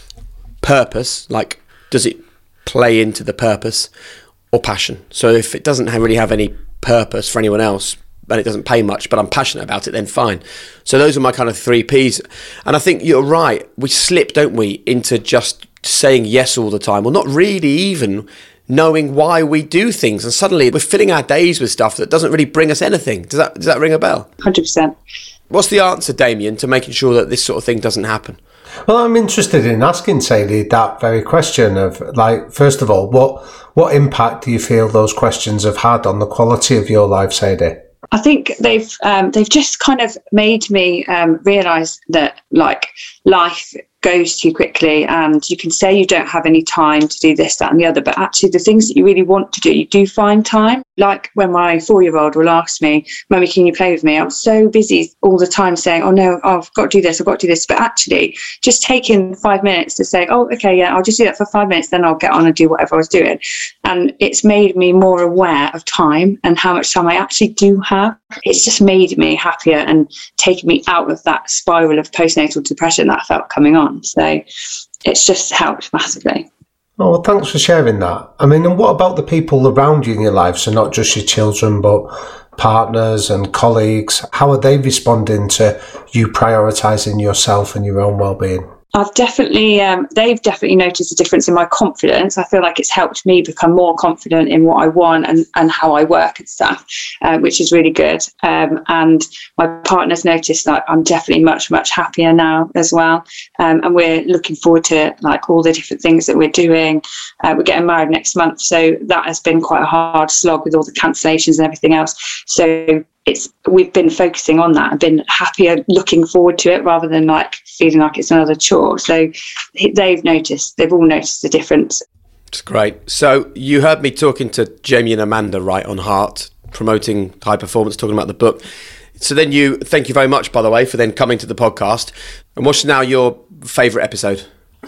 purpose, like does it play into the purpose, or passion? So if it doesn't have, really have any purpose for anyone else, and it doesn't pay much, but I'm passionate about it, then fine. So those are my kind of three Ps. And I think you're right. We slip, don't we, into just saying yes all the time, or not really even knowing why we do things. And suddenly we're filling our days with stuff that doesn't really bring us anything. Does that, does that ring a bell? one hundred percent. What's the answer, Damien, to making sure that this sort of thing doesn't happen? Well, I'm interested in asking Sadie that very question of, like, first of all, what what impact do you feel those questions have had on the quality of your life, Sadie? I think they've um, they've just kind of made me um, realise that like life goes too quickly, and you can say you don't have any time to do this, that and the other, but actually the things that you really want to do, you do find time. Like when my four-year-old will ask me, Mummy, can you play with me? I'm so busy all the time saying, oh no, oh, I've got to do this, I've got to do this. But actually just taking five minutes to say, oh, okay, yeah, I'll just do that for five minutes, then I'll get on and do whatever I was doing. And it's made me more aware of time and how much time I actually do have. It's just made me happier and taken me out of that spiral of postnatal depression that I felt coming on. So it's just helped massively. Oh, well, thanks for sharing that. I mean, and what about the people around you in your life? So not just your children, but partners and colleagues. How are they responding to you prioritising yourself and your own well-being? I've definitely, um, they've definitely noticed a difference in my confidence. I feel like it's helped me become more confident in what I want and, and how I work and stuff, uh, which is really good. Um, and my partner's noticed that I'm definitely much, much happier now as well. Um, and we're looking forward to like all the different things that we're doing. Uh, we're getting married next month. So that has been quite a hard slog with all the cancellations and everything else. So it's we've been focusing on that and been happier looking forward to it rather than like feeling like it's another chore. So they've noticed, they've all noticed the difference. It's great. So you heard me talking to Jamie and Amanda, right, on Heart, promoting high performance, talking about the book. So then you, thank you very much, by the way, for then coming to the podcast. And what's now your favourite episode?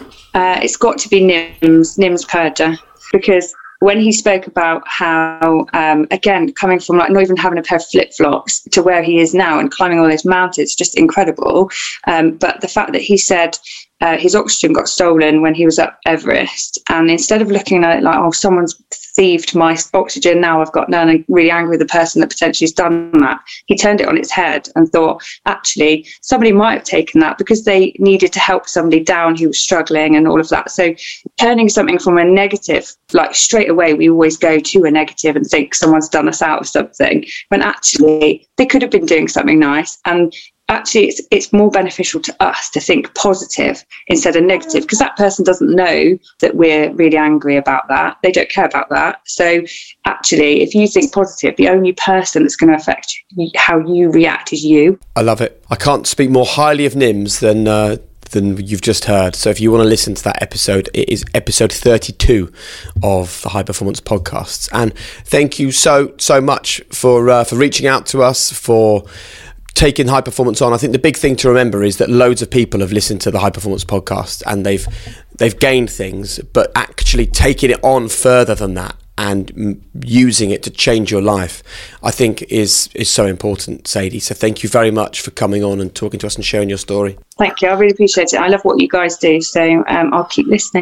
Uh, it's got to be Nim's, Nim's Purger, because when he spoke about how, um, again, coming from like not even having a pair of flip-flops to where he is now and climbing all those mountains, just incredible. Um, but the fact that he said uh, his oxygen got stolen when he was up Everest, and instead of looking at it like, oh, someone's thieved my oxygen, now I've got none, and really angry with the person that potentially has done that, he turned it on its head and thought, actually, somebody might have taken that because they needed to help somebody down who was struggling and all of that. So turning something from a negative, like straight away, we always go to a negative and think someone's done us out of something, when actually they could have been doing something nice. And actually it's it's more beneficial to us to think positive instead of negative, because that person doesn't know that we're really angry about that. They don't care about that. So actually, if you think positive, the only person that's going to affect you, how you react is you. I love it. I can't speak more highly of Nims than uh, than you've just heard. So if you want to listen to that episode, it is episode thirty-two of the High Performance Podcasts. And thank you so so much for uh, for reaching out to us, for taking High Performance on. I think the big thing to remember is that loads of people have listened to the High Performance Podcast and they've they've gained things, but actually taking it on further than that and m- using it to change your life, I think is is so important, Sadie. So thank you very much for coming on and talking to us and sharing your story. Thank you. I really appreciate it. I love what you guys do, so um, I'll keep listening.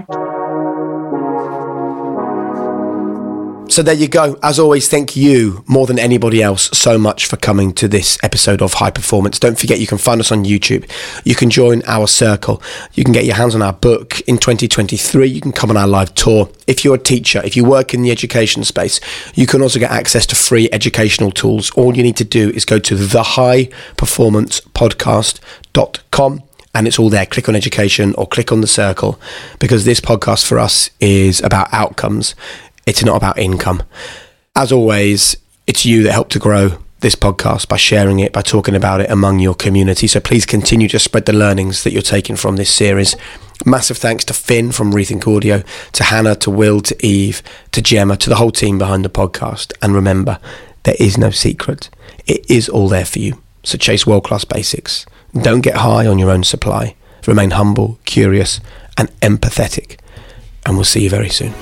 So there you go. As always, thank you more than anybody else so much for coming to this episode of High Performance. Don't forget, you can find us on YouTube. You can join our circle. You can get your hands on our book in twenty twenty-three. You can come on our live tour. If you're a teacher, if you work in the education space, you can also get access to free educational tools. All you need to do is go to the high performance podcast dot com. And it's all there. Click on education or click on the circle, because this podcast for us is about outcomes. It's not about income. As always, it's you that helped to grow this podcast by sharing it, by talking about it among your community. So please continue to spread the learnings that you're taking from this series. Massive thanks to Finn from Rethink Audio, to Hannah, to Will, to Eve, to Gemma, to the whole team behind the podcast. And remember, there is no secret. It is all there for you. So chase world-class basics. Don't get high on your own supply. Remain humble, curious, and empathetic. And we'll see you very soon.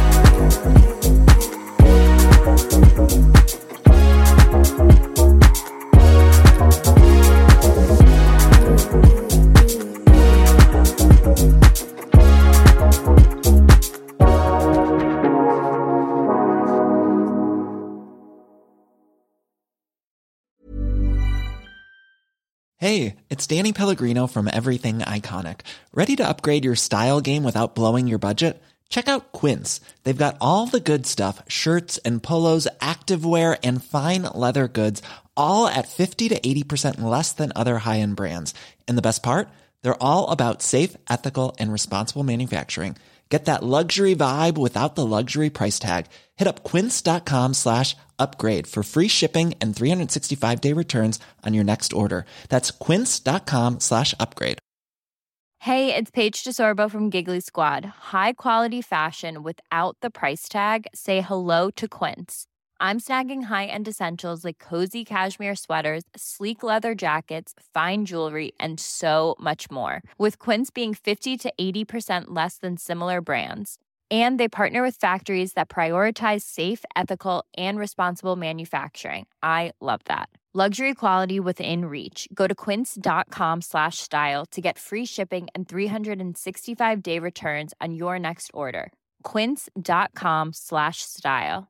Hey, it's Danny Pellegrino from Everything Iconic. Ready to upgrade your style game without blowing your budget? Check out Quince. They've got all the good stuff, shirts and polos, activewear, and fine leather goods, all at fifty to eighty percent less than other high-end brands. And the best part? They're all about safe, ethical, and responsible manufacturing. Get that luxury vibe without the luxury price tag. Hit up quince.com slash upgrade for free shipping and three sixty-five day returns on your next order. That's quince.com slash upgrade. Hey, it's Paige DeSorbo from Giggly Squad. High quality fashion without the price tag. Say hello to Quince. I'm snagging high-end essentials like cozy cashmere sweaters, sleek leather jackets, fine jewelry, and so much more. With Quince being fifty to eighty percent less than similar brands. And they partner with factories that prioritize safe, ethical, and responsible manufacturing. I love that. Luxury quality within reach. Go to quince.com slash style to get free shipping and three sixty-five day returns on your next order. Quince.com slash style.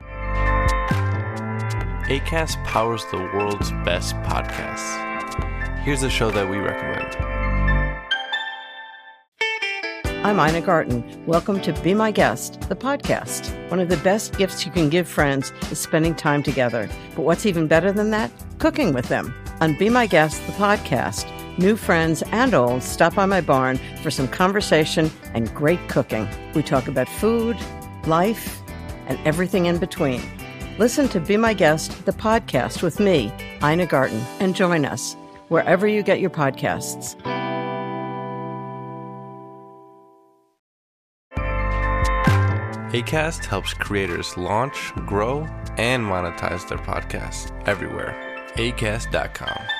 Acast powers the world's best podcasts. Here's a show that we recommend. I'm Ina Garten. Welcome to Be My Guest, the podcast. One of the best gifts you can give friends is spending time together. But what's even better than that? Cooking with them. On Be My Guest, the podcast, new friends and old stop by my barn for some conversation and great cooking. We talk about food, life, and everything in between. Listen to Be My Guest, the podcast with me, Ina Garten, and join us wherever you get your podcasts. Acast helps creators launch, grow, and monetize their podcasts everywhere. acast dot com.